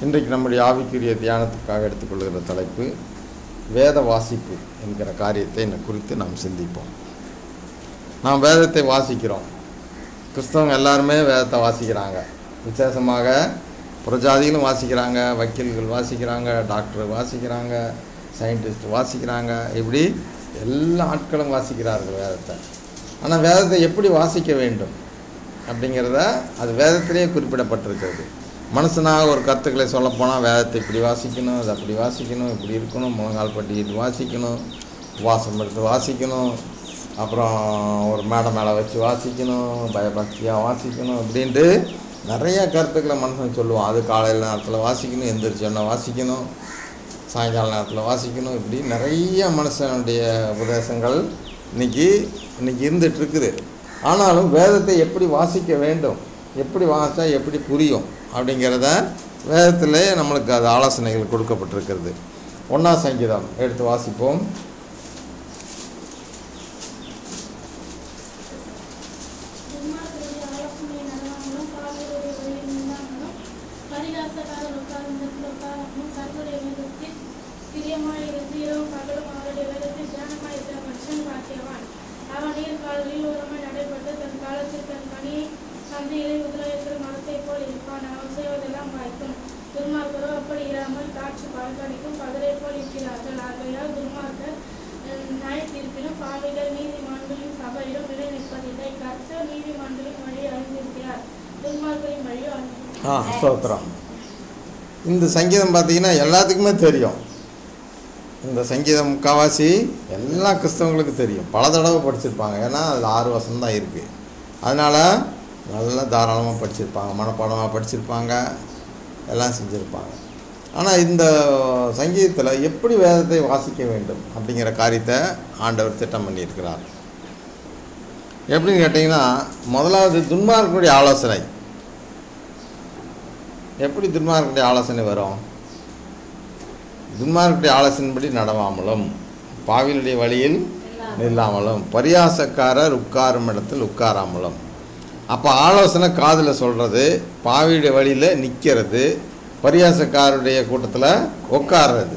இன்றைக்கு நம்முடைய ஆவிக்குரிய தியானத்துக்காக எடுத்துக்கொள்கிற தலைப்பு வேத வாசிப்பு என்கிற காரியத்தை குறித்து நாம் சிந்திப்போம். நாம் வேதத்தை வாசிக்கிறோம். கிறிஸ்தவங்க எல்லாருமே வேதத்தை வாசிக்கிறாங்க. விசேஷமாக புறஜாதிகளும் வாசிக்கிறாங்க, வக்கீல்கள் வாசிக்கிறாங்க, டாக்டர் வாசிக்கிறாங்க, சயின்டிஸ்ட் வாசிக்கிறாங்க. இப்படி எல்லா ஆட்களும் வாசிக்கிறார்கள் வேதத்தை. ஆனால் வேதத்தை எப்படி வாசிக்க வேண்டும் அப்படிங்கிறத அது வேதத்திலே குறிப்பிடப்பட்டிருக்கிறது. மனுஷனாக ஒரு கருத்துக்களை சொல்லப்போனால் வேதத்தை இப்படி வாசிக்கணும், அதை அப்படி வாசிக்கணும், இப்படி இருக்கணும், முழங்கால் பட்டிக்கிட்டு வாசிக்கணும், உபவாசம் எடுத்து வாசிக்கணும், அப்புறம் ஒரு மேடை வச்சு வாசிக்கணும், பயபக்தியாக வாசிக்கணும், இப்படின்ட்டு நிறைய கருத்துக்களை மனுஷன் சொல்லுவான். அது காலையில் நேரத்தில் வாசிக்கணும், எந்திரிச்சோன்னா வாசிக்கணும், சாயங்கால நேரத்தில் வாசிக்கணும், இப்படி நிறைய மனுஷனுடைய உபதேசங்கள் இன்றைக்கி இருந்துகிட்ருக்குது. ஆனாலும் வேதத்தை எப்படி வாசிக்க வேண்டும், எப்படி வாசித்தா எப்படி புரியும் அப்படிங்கிறத வேதத்தில் நம்மளுக்கு அது ஆலோசனைகள் கொடுக்கப்பட்டிருக்கிறது. 1ஆம் சங்கீதம் எடுத்து வாசிப்போம். ஸ்தோத்திரம். இந்த சங்கீதம் பார்த்திங்கன்னா எல்லாத்துக்குமே தெரியும். இந்த சங்கீதம் முக்கால்வாசி எல்லா கிறிஸ்தவங்களுக்கும் தெரியும். பல தடவை படிச்சிருப்பாங்க. ஏன்னா அதில் 6 வசனம் தான் இருக்குது. அதனால் நல்லா தாராளமாக படிச்சிருப்பாங்க, மனப்பாடமாக படிச்சிருப்பாங்க, எல்லாம் செஞ்சுருப்பாங்க. ஆனால் இந்த சங்கீதத்தில் எப்படி வேதத்தை வாசிக்க வேண்டும் அப்படிங்கிற காரியத்தை ஆண்டவர் திட்டம் பண்ணியிருக்கிறார். எப்படின்னு கேட்டிங்கன்னா, முதலாவது துன்மார்க்கனுடைய ஆலோசனை. எப்படி துன்மார்க்கனுடைய ஆலோசனை வரும்? துன்மார்க்கனுடைய ஆலோசனைப்படி நடவாமலும், பாவிகளுடைய வழியில் நில்லாமலும், பரியாசக்காரர் உட்காரும் இடத்தில் உட்காராமலும். அப்போ ஆலோசனை காதில் சொல்கிறது, பாவியுடைய வழியில் நிற்கிறது, பரியாசக்காரருடைய கூட்டத்தில் உட்கார்றது.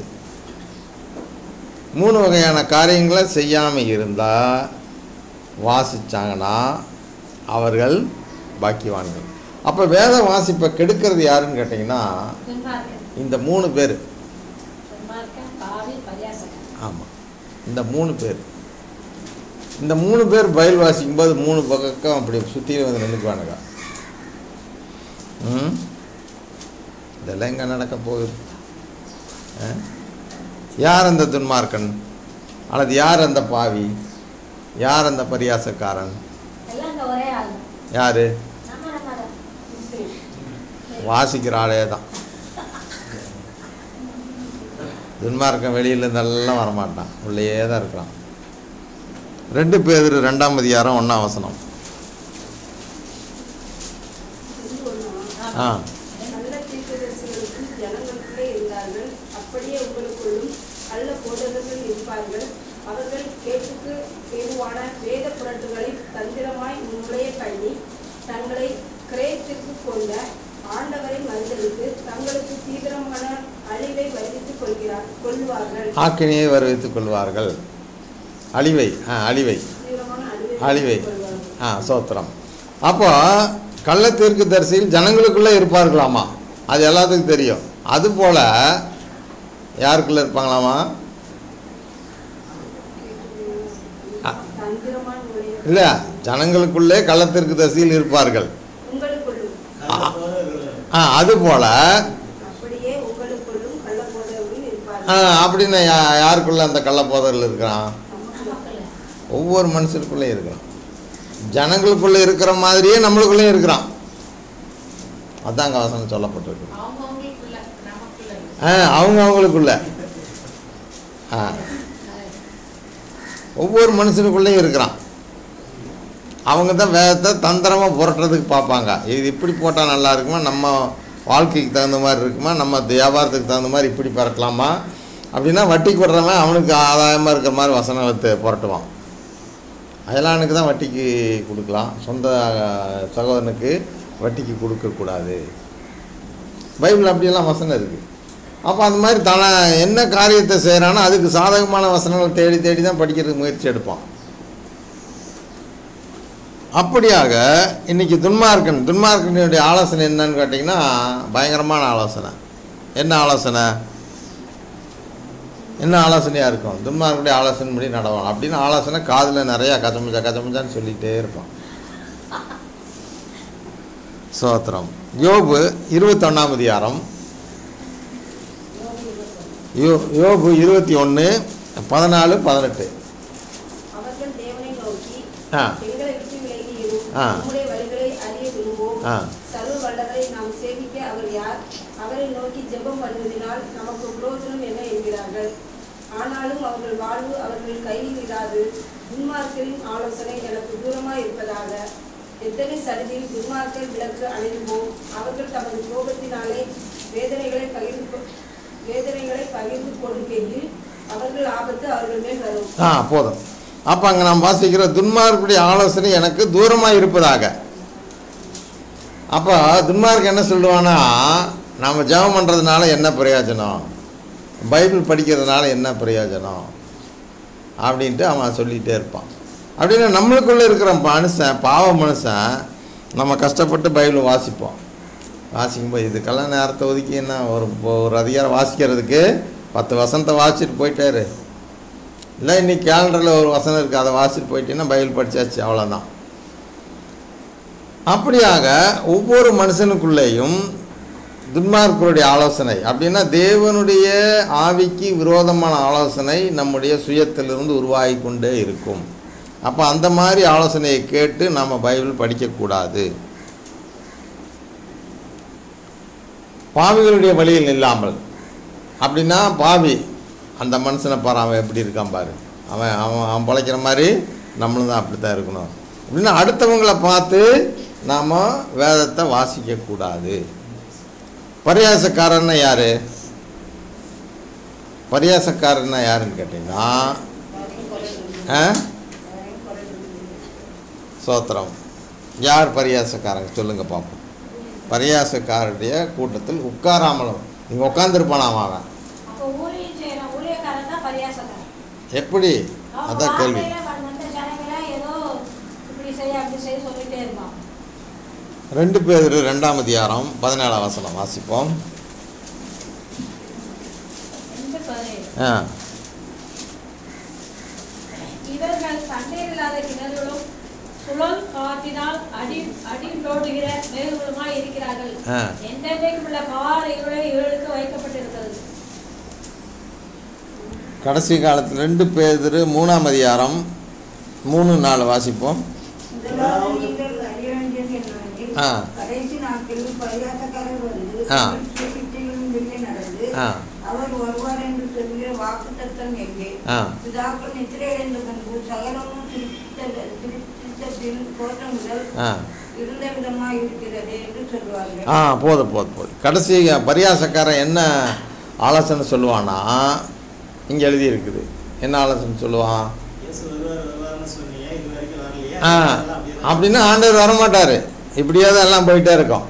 3 வகையான காரியங்களை செய்யாமல் இருந்தால் வாசித்தாங்கன்னா அவர்கள் பாக்கியவான்கள். அப்போ வேத வாசிப்பை கெடுக்கிறது யாருன்னு கேட்டிங்கன்னா இந்த 3 பேர். ஆமாம், இந்த 3 பேர். இந்த 3 பேர் பயில் வாசிக்கும்போது 3 பக்கம் அப்படி சுற்றி வந்து நின்றுக்குவானுங்க. இதெல்லாம் எங்கே நடக்க போகுது? யார் அந்த துன்மார்க்கன், அல்லது யார் அந்த பாவி, யார் அந்த பரியாசக்காரன்? யார்? வாசிக்கிற ஆளே தான். துன்மார்க்கன் வெளியிலேருந்தெல்லாம் வரமாட்டான், உள்ளேயே தான் இருக்கிறான். 2 பேதுரு 2ஆம் அதிகாரம் 1ஆம் வசனம். ஆக்கினியை வருவித்துக் கொள்வார்கள். அழிவை. சோத்திரம். அப்போ கள்ள தீர்க்கதரிசிகள் ஜனங்களுக்குள்ளே இருப்பார்களாமா, அது எல்லாத்துக்கும் தெரியும். அதுபோல் யாருக்குள்ளே இருப்பாங்களாமா? இல்லை, ஜனங்களுக்குள்ளே கள்ள தீர்க்கதரிசிகள் இருப்பார்கள். அதுபோல் அப்படின்னு யாருக்குள்ளே அந்த கள்ளப்போதர்கள் இருக்கிறான்? ஒவ்வொரு மனுஷருக்குள்ளே இருக்கிறான். ஜனங்களுக்குள்ளே இருக்கிற மாதிரியே நம்மளுக்குள்ளே இருக்கிறான். அதாங்க வசனம் சொல்லப்பட்டிருக்கு. அவங்களுக்குள்ள ஒவ்வொரு மனுஷனுக்குள்ளேயும் இருக்கிறான். அவங்க தான் வேதத்தை தந்திரமாக புரட்டுறதுக்கு பார்ப்பாங்க. இது இப்படி போட்டால் நல்லா இருக்குமா, நம்ம வாழ்க்கைக்கு தகுந்த மாதிரி இருக்குமா, நம்ம வியாபாரத்துக்கு தகுந்த மாதிரி இப்படி பரட்டலாமா அப்படின்னா, வட்டிக்கு விடுறவன் அவனுக்கு ஆதாயமாக இருக்கிற மாதிரி வசனத்தை புரட்டுவான். அயலானுக்கு தான் வட்டிக்கு கொடுக்கலாம், சொந்த சகோதரனுக்கு வட்டிக்கு கொடுக்கக்கூடாது. பைபிள் அப்படியெல்லாம் வசனம் இருக்குது. அப்போ அந்த மாதிரி என்ன காரியத்தை செய்கிறானோ அதுக்கு சாதகமான வசனங்களை தேடி தேடி தான் படிக்கிறதுக்கு முயற்சி எடுப்பான். அப்படியாக இன்றைக்கி துன்மார்க்கனுடைய ஆலோசனை என்னன்னு கேட்டிங்கன்னா பயங்கரமான ஆலோசனை. என்ன ஆலோசனையாக இருக்கும்? துன்மார்க்கனுடைய ஆலோசனை படி நடவான் அப்படின்னு ஆலோசனை காதில் நிறையா கச்சமுச்சான்னு சொல்லிகிட்டே இருப்பான். சோத்திரம். யோபு 21ஆம் அதிகாரம், யோபு 21:14-18. ஆனாலும் அவர்கள் வாழ்வு அவர்கள் கையில் இராது. துன்மார்க்கரின் ஆலோசனை எனக்கு தூரமாய் இருப்பதாக. எத்தனை சடுதியில் துன்மார்க்கர் விளக்கு அணிந்துவோம். அவர்கள் தமது கோபத்தினாலே வேதனைகளை பகிர்ந்து கொடுக்கையில் அவர்கள் ஆபத்து அவர்கள் மேல் வரும். போதும். அப்போ அங்கே நாம் வாசிக்கிற துன்மார்க்குடைய ஆலோசனை எனக்கு தூரமாக இருப்பதாக. அப்போ துன்மார்க்கு என்ன சொல்லுவானா, நம்ம ஜெபம் பண்ணுறதுனால என்ன பிரயோஜனம், பைபிள் படிக்கிறதுனால என்ன பிரயோஜனம் அப்படின்ட்டு அவன் சொல்லிகிட்டே இருப்பான். அப்படின்னா நம்மளுக்குள்ளே இருக்கிற பாவ மனுஷன் நம்ம கஷ்டப்பட்டு பைபிள் வாசிக்கும்போது இதுக்கெல்லாம் நேரத்தை ஒதுக்கி என்ன ஒரு அதிகாரம் வாசிக்கிறதுக்கு 10 வசனத்தை வாசிச்சுட்டு போயிட்டாரு. இல்லை இன்னைக்கு கேலண்டரில் ஒரு வசனம் இருக்குது, அதை வாசிட்டு போயிட்டீங்கன்னா பைபிள் படித்தாச்சு, அவ்வளோதான். அப்படியாக ஒவ்வொரு மனுஷனுக்குள்ளேயும் துன்மார்க்கருடைய ஆலோசனை அப்படின்னா தேவனுடைய ஆவிக்கு விரோதமான ஆலோசனை நம்முடைய சுயத்திலிருந்து உருவாகி கொண்டே இருக்கும். அப்போ அந்த மாதிரி ஆலோசனையை கேட்டு நம்ம பைபிள் படிக்கக்கூடாது. பாவிகளுடைய வழியில் இல்லாமல் அப்படின்னா பாவி அந்த மனுஷனை பாரு, அவன் எப்படி இருக்கான் பாரு, அவன் பிழைக்கிற மாதிரி நம்மளும் தான் அப்படி தான் இருக்கணும் அப்படின்னா அடுத்தவங்களை பார்த்து நாம் வேதத்தை வாசிக்கக்கூடாது. பரியாசக்காரன்னா யாருன்னு கேட்டிங்கன்னா சோத்திரம். யார் பரியாசக்காரங்க சொல்லுங்கள் பார்ப்போம். பரியாசக்காரருடைய கூட்டத்தில் உட்காராமலும் நீங்கள் உட்காந்துருப்பானாம் அவன். எப்படி? அதான் கேள்வி. 2 பேதுரு 2ஆம் அதிகாரம் 17ஆம் வசனம் வாசிப்போம். இவர்கள் தண்ணீர் இல்லாத கிணறுகளும் சுழல் காற்றினால் அடிந்தோடுகிற மேகங்களுமாய் இருக்கிறார்கள். என்றைக்கும் உள்ள பாறைகளே இவர்களுக்கு வைக்கப்பட்டிருக்கிறது. கடைசி காலத்தில் 2 பேதுரு 3ஆம் அதிகாரம் 3-4 வாசிப்போம். கடைசி நாட்களில் பரியாசக்காரர் வந்து நடந்து அவர் வருவார் என்று சொல்கிற வாக்குத்தத்தம் எங்கே? பிதாக்கள் நித்திரையடைந்த முன்பு சகலமும் திருத்தத்தில் தோற்றம் முதல் இருந்த விதமாய் இருக்கிறது என்று சொல்லுவார்கள். போதும். கடைசி பரியாசக்காரன் என்ன ஆலோசனை சொல்லுவானா, இங்கே எழுதி இருக்குது. என்ன ஆலோசனை சொல்லுவான் அப்படின்னா ஆண்டவர் வரமாட்டார், இப்படியே தான் எல்லாம் போயிட்டே இருக்கோம்.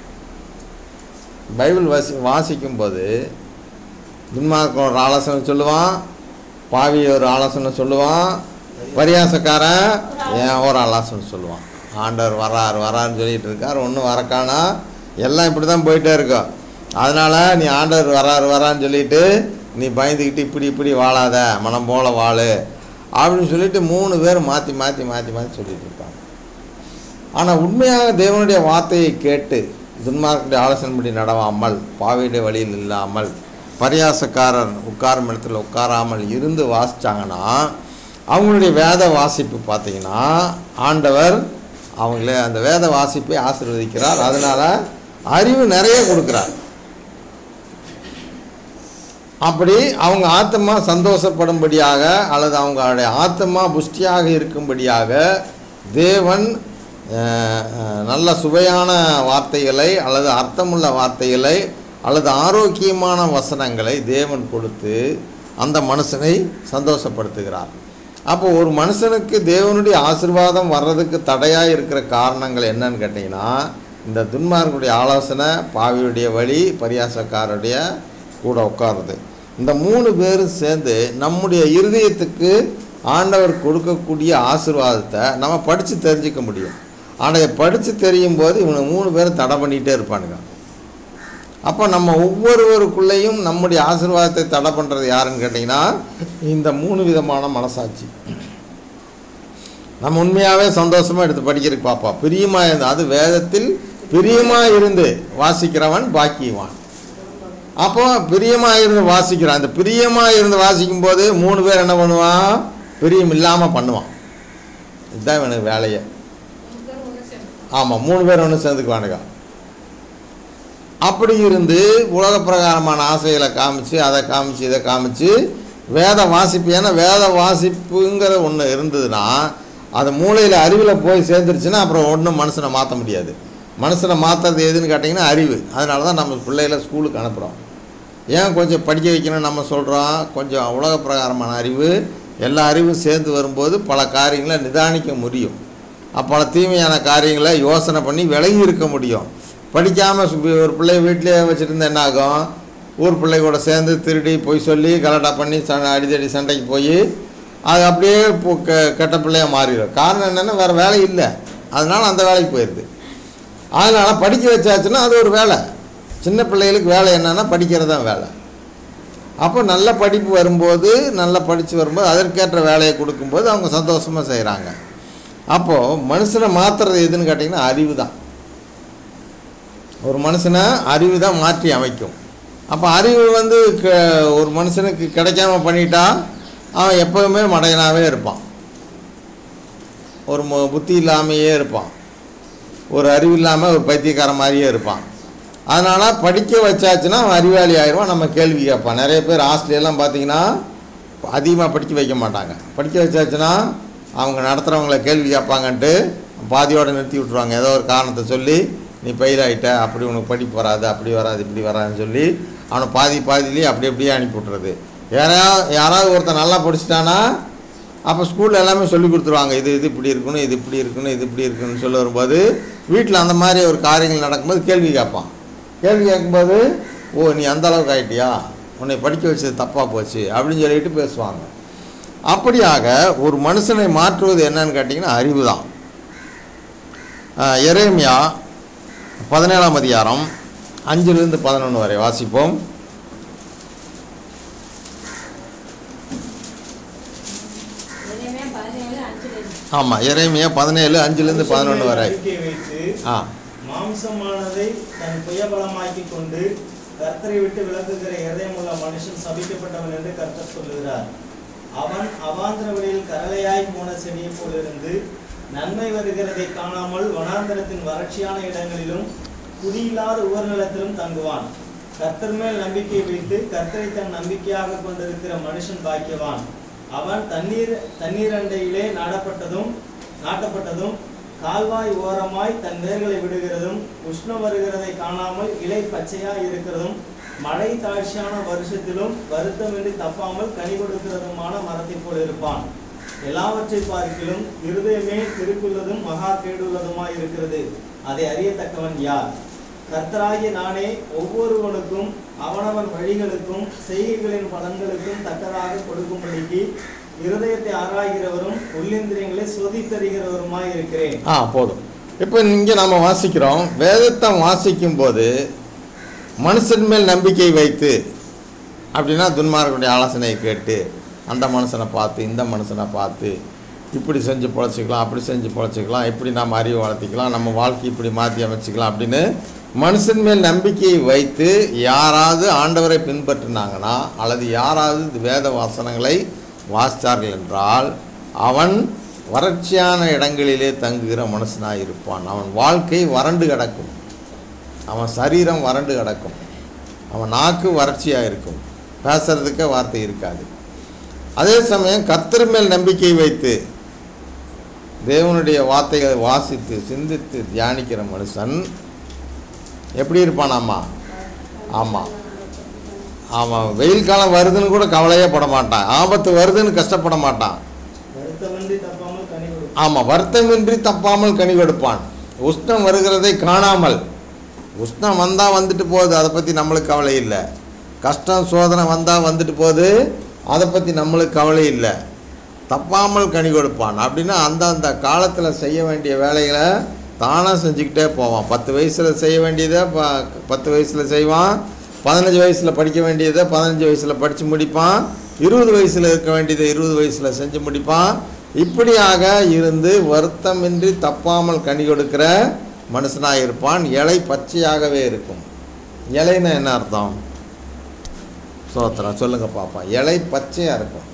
பைபிள் வாசிக்கும்போது துன்மார்க்கன் ஒரு ஆலோசனை சொல்லுவான், பாவி ஒரு ஆலோசனை சொல்லுவான், பரியாசக்காரன் ஒரு ஆலோசனை சொல்லுவான். ஆண்டவர் வராருன்னு சொல்லிகிட்டு இருக்கார், ஒன்றும் வரக்கானா, எல்லாம் இப்படி தான் போயிட்டே இருக்கோம். அதனால் நீ ஆண்டவர் வரான்னு சொல்லிட்டு நீ பயந்துக்கிட்டு இப்படி வாழாத, மனம் போல வாழு அப்படின்னு சொல்லிட்டு 3 பேர் மாற்றி சொல்லிட்டு இருப்பாங்க. ஆனால் உண்மையாக தேவனுடைய வார்த்தையை கேட்டு துன்மார்க்கனுடைய ஆலோசனைப்படி நடவாமல், பாவியுடைய வழியில் இல்லாமல், பரியாசக்காரர் உட்காரும் இடத்துல உட்காராமல் இருந்து வாசித்தாங்கன்னா அவங்களுடைய வேத வாசிப்பு பார்த்திங்கன்னா ஆண்டவர் அவங்களே அந்த வேத வாசிப்பை ஆசீர்வதிக்கிறார். அதனால் அறிவு நிறைய கொடுக்குறார். அப்படி அவங்க ஆத்மா சந்தோஷப்படும்படியாக அல்லது அவங்களுடைய ஆத்மா புஷ்டியாக இருக்கும்படியாக தேவன் நல்ல சுவையான வார்த்தைகளை அல்லது அர்த்தமுள்ள வார்த்தைகளை அல்லது ஆரோக்கியமான வசனங்களை தேவன் கொடுத்து அந்த மனுஷனை சந்தோஷப்படுத்துகிறார். அப்போ ஒரு மனுஷனுக்கு தேவனுடைய ஆசீர்வாதம் வர்றதுக்கு தடையாக இருக்கிற காரணங்கள் என்னன்னு கேட்டிங்கன்னா இந்த துன்மார்க்குடைய ஆலோசனை, பாவியுடைய வழி, பரியாசக்காரருடைய கூட உட்காருது. இந்த 3 பேரும் சேர்ந்து நம்முடைய இருதயத்துக்கு ஆண்டவர் கொடுக்கக்கூடிய ஆசீர்வாதத்தை நம்ம படித்து தெரிஞ்சிக்க முடியும். ஆனால் படித்து தெரியும் போது இவங்க 3 பேரும் தடை பண்ணிகிட்டே இருப்பானுங்க. அப்போ நம்ம ஒவ்வொருவருக்குள்ளேயும் நம்முடைய ஆசீர்வாதத்தை தடை பண்ணுறது யாருன்னு கேட்டிங்கன்னா இந்த 3 விதமான மனசாட்சி. நம்ம உண்மையாகவே சந்தோஷமாக எடுத்து படிக்கிறதுக்கு பார்ப்போம். பிரியமாக இருந்து, அது வேதத்தில் பிரியமாக இருந்து வாசிக்கிறவன் பாக்கியவான். அப்போ பிரியமாக இருந்து வாசிக்கிறான். அந்த பிரியமாக இருந்து வாசிக்கும் போது 3 பேர் என்ன பண்ணுவான்? பிரியம் இல்லாமல் பண்ணுவான். இதுதான் எனக்கு வேலையை. ஆமாம், 3 பேர் ஒன்று சேர்ந்துக்குவானுங்க. அப்படி இருந்து உலக பிரகாரமான ஆசைகளை காமிச்சு, அதை காமிச்சு, இதை காமிச்சு வேத வாசிப்பு. ஏன்னா வேத வாசிப்புங்கிற ஒன்று இருந்ததுன்னா அது மூளையில் அறிவில் போய் சேர்ந்துருச்சுன்னா அப்புறம் ஒன்றும் மனுஷனை மாற்ற முடியாது. மனுஷனை மாற்றுறது எதுன்னு கேட்டிங்கன்னா அறிவு. அதனால தான் நம்ம பிள்ளைகளை ஸ்கூலுக்கு அனுப்புகிறோம். ஏன் கொஞ்சம் படிக்க வைக்கணும்னு நம்ம சொல்கிறோம்? கொஞ்சம் உலக பிரகாரமான அறிவு, எல்லா அறிவும் சேர்ந்து வரும்போது பல காரியங்களை நிதானிக்க முடியும். பல தீமையான காரியங்களை யோசனை பண்ணி விலகி இருக்க முடியும். படிக்காமல் ஒரு பிள்ளை வீட்டிலே வச்சுட்டு இருந்தால் என்ன ஆகும்? ஊர் பிள்ளை கூட சேர்ந்து திருடி பொய் சொல்லி கலாட்டா பண்ணி அடிதடி சண்டைக்கு போய் அது அப்படியே கெட்ட பிள்ளையாக மாறிடும். காரணம் என்னென்னா வேறு வேலை இல்லை, அதனால் அந்த வேலைக்கு போயிடுது. அதனால் படிக்க வச்சாச்சுன்னா அது ஒரு வேலை. சின்ன பிள்ளைகளுக்கு வேலை என்னென்னா படிக்கிறது தான் வேலை. அப்போ நல்ல படிப்பு வரும்போது, நல்லா படித்து வரும்போது அதற்கேற்ற வேலையை கொடுக்கும்போது அவங்க சந்தோஷமாக செய்கிறாங்க. அப்போது மனுஷனை மாற்றுறது எதுன்னு கேட்டிங்கன்னா அறிவு தான். ஒரு மனுஷனை அறிவு தான் மாற்றி அமைக்கும். அப்போ அறிவு ஒரு மனுஷனுக்கு கிடைக்காம பண்ணிட்டா அவன் எப்போவுமே மடையனாகவே இருப்பான், ஒரு புத்தி இல்லாமையே இருப்பான், ஒரு அறிவு இல்லாமல் ஒரு பைத்தியக்கார மாதிரியே இருப்பான். அதனால் படிக்க வச்சாச்சுன்னா அவன் அறிவாளி ஆயிடுவான். நம்ம கேள்வி கேட்பான். நிறைய பேர் ஹாஸ்டல்லாம் பார்த்தீங்கன்னா அதிகமாக படிக்க வைக்க மாட்டாங்க. படிக்க வச்சாச்சுன்னா அவங்க நடத்துகிறவங்கள கேள்வி கேட்பாங்கன்ட்டு பாதியோடு நிறுத்தி விட்ருவாங்க. ஏதோ ஒரு காரணத்தை சொல்லி நீ ஃபெயில் ஆகிட்ட, அப்படி உனக்கு படிப்பு வராது, அப்படி வராது, இப்படி வராதுன்னு சொல்லி அவனை பாதியிலேயே அப்படியே அனுப்பி விட்றது. யாராவது ஒருத்தன் நல்லா படிச்சிட்டானா அப்போ ஸ்கூலில் எல்லாமே சொல்லி கொடுத்துருவாங்க. இது இப்படி இருக்கணும், இது இப்படி இருக்கணும், இது இப்படி இருக்குன்னு சொல்லி வரும்போது வீட்டில் அந்த மாதிரி ஒரு காரியங்கள் நடக்கும்போது கேள்வி கேட்பான். கேள்வி கேட்கும்போது ஓ நீ அந்த அளவுக்கு ஆகிட்டியா, உன்னை படிக்க வச்சது தப்பாக போச்சு அப்படின்னு சொல்லிட்டு பேசுவாங்க. அப்படியாக ஒரு மனுஷனை மாற்றுவது என்னன்னு கேட்டிங்கன்னா அறிவு தான். எரேமியா 17ஆம் அதிகாரம் 5-11 வரை வாசிப்போம். ஆமாம், எரேமியா 17:5-11 வரை. மாம்சமானதை தன் புயபலமாக்கி கொண்டு கர்த்தரை விட்டு விலகுகிற இதயமுள்ள மனுஷன் சபிக்கப்பட்டவன் என்று கர்த்தர் சொல்லுகிறார். அவன் அவாந்திர வழியில் கரளையாய் போன செடியை போலிருந்து நன்மை வருகிறதை காணாமல் வனாந்தரத்தின் வறட்சியான இடங்களிலும் குடியில்லாத உவர்நிலத்திலும் தங்குவான். கர்த்தர் மேல் நம்பிக்கை வைத்து கர்த்தரை தன் நம்பிக்கையாக கொண்டிருக்கிற மனுஷன் பாக்கியவான். அவன் தண்ணீர் அண்டையிலே நாட்டப்பட்டதும் கால்வாய் ஓரமாய் தன் வேர்களை விடுகிறதும் உஷ்ணம் வருகிறதை காணாமல் இலை பச்சையாய் இருக்கிறதும் மழை தாழ்ச்சியான வருஷத்திலும் வருத்தமின்றி தப்பாமல் கனி கொடுக்கிறதுமான மரத்தை போல் இருப்பான். எல்லாவற்றை பார்க்கிலும் இருதயமே திருக்குள்ளதும் மகா கேடுள்ளதுமாய் இருக்கிறது, அதை அறியத்தக்கவன் யார்? கர்த்தராகிய நானே ஒவ்வொருவனுக்கும் அவனவன் வழிகளுக்கும் செய்கைகளின் பலன்களுக்கும் தக்கதாக கொடுக்கும்படிக்கு இருதயத்தை ஆராய்கிறவரும் உள்ளிந்திரியங்களை சோதித்தறிகிறவருமாய் இருக்கிறேன். போதும். இப்போ இங்கே நம்ம வாசிக்கிறோம், வேதத்தை வாசிக்கும் போது மனுஷன் மேல் நம்பிக்கை வைத்து அப்படின்னா துன்மார்களுடைய ஆலோசனையை கேட்டு அந்த மனுஷனை பார்த்து இந்த மனுஷனை பார்த்து இப்படி செஞ்சு பொழைச்சிக்கலாம், அப்படி செஞ்சு பொழைச்சிக்கலாம், இப்படி நம்ம அறிவை வளர்த்திக்கலாம், நம்ம வாழ்க்கை இப்படி மாற்றி அமைச்சிக்கலாம் அப்படின்னு மனுஷன் மேல் நம்பிக்கையை வைத்து யாராவது ஆண்டவரை பின்பற்றினாங்கன்னா அல்லது யாராவது வேத வாசனங்களை வாசித்தார்கள் என்றால் அவன் வறட்சியான இடங்களிலே தங்குகிற மனுஷனாக இருப்பான். அவன் வாழ்க்கை வறண்டு கிடக்கும், அவன் சரீரம் வறண்டு கிடக்கும், அவன் நாக்கு வறட்சியாக இருக்கும், பேசுறதுக்கு வார்த்தை இருக்காது. அதே சமயம் கர்த்தர் மேல் நம்பிக்கை வைத்து தேவனுடைய வார்த்தைகளை வாசித்து சிந்தித்து தியானிக்கிற மனுஷன் எப்படி இருப்பானாமா? ஆமாம், ஆமாம், வெயில் காலம் வருதுன்னு கூட கவலையே பட மாட்டான், ஆபத்து வருதுன்னு கஷ்டப்பட மாட்டான். ஆமாம், வருத்தமின்றி தப்பாமல் கனி கொடுப்பான். உஷ்ணம் வருகிறதை காணாமல். உஷ்ணம் வந்தால் வந்துட்டு போகுது, அதை பற்றி நம்மளுக்கு கவலை இல்லை. கஷ்டம் சோதனை வந்தால் வந்துட்டு போகுது, அதை பற்றி நம்மளுக்கு கவலை இல்லை. தப்பாமல் கனி கொடுப்பான் அப்படின்னா அந்தந்த காலத்தில் செய்ய வேண்டிய வேலைகளை தானாக செஞ்சுக்கிட்டே போவான். 10 வயசில் செய்ய வேண்டியதை 10 வயசில் செய்வான். 15 வயசில் படிக்க வேண்டியதை 15 வயசில் படித்து முடிப்பான். 20 வயசில் இருக்க வேண்டியதை 20 வயசில் செஞ்சு முடிப்பான். இப்படியாக இருந்து வருத்தமின்றி தப்பாமல் கனி கொடுக்கிற மனுஷனாக இருப்பான். இலை பச்சையாகவே இருக்கும். இலைன்னா என்ன அர்த்தம்? சோத்திரம் சொல்லுங்க பாப்பா. இலை பச்சையாக இருக்கும்.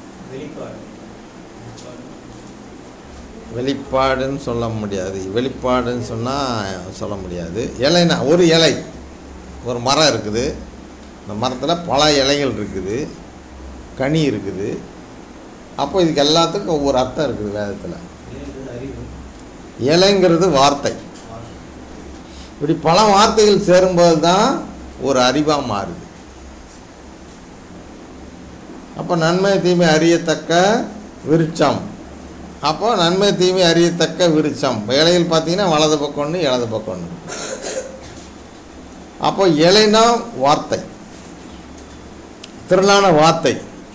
வெளிப்பாடுன்னு சொல்ல முடியாது. வெளிப்பாடுன்னு சொன்னால் சொல்ல முடியாது. இலைனா ஒரு இலை, ஒரு மரம் இருக்குது, அந்த மரத்தில் பல இலைகள் இருக்குது, கனி இருக்குது. அப்போ இதுக்கு எல்லாத்துக்கும் ஒவ்வொரு அர்த்தம் இருக்குது வேதத்தில். இலைங்கிறது வார்த்தை. இப்படி பல வார்த்தைகள் சேரும்போது தான் ஒரு அறிவாக மாறுது. அப்போ நன்மை தீமை அறியத்தக்க விருட்சம். அப்போ நன்மை தீமை அறியத்தக்க விருட்சம். இலைகள் பார்த்தீங்கன்னா வலது பக்கம் ஒன்று, இடது பக்கம் ஒன்று. அப்போ இலைனா வார்த்தை, திரளான வார்த்தை.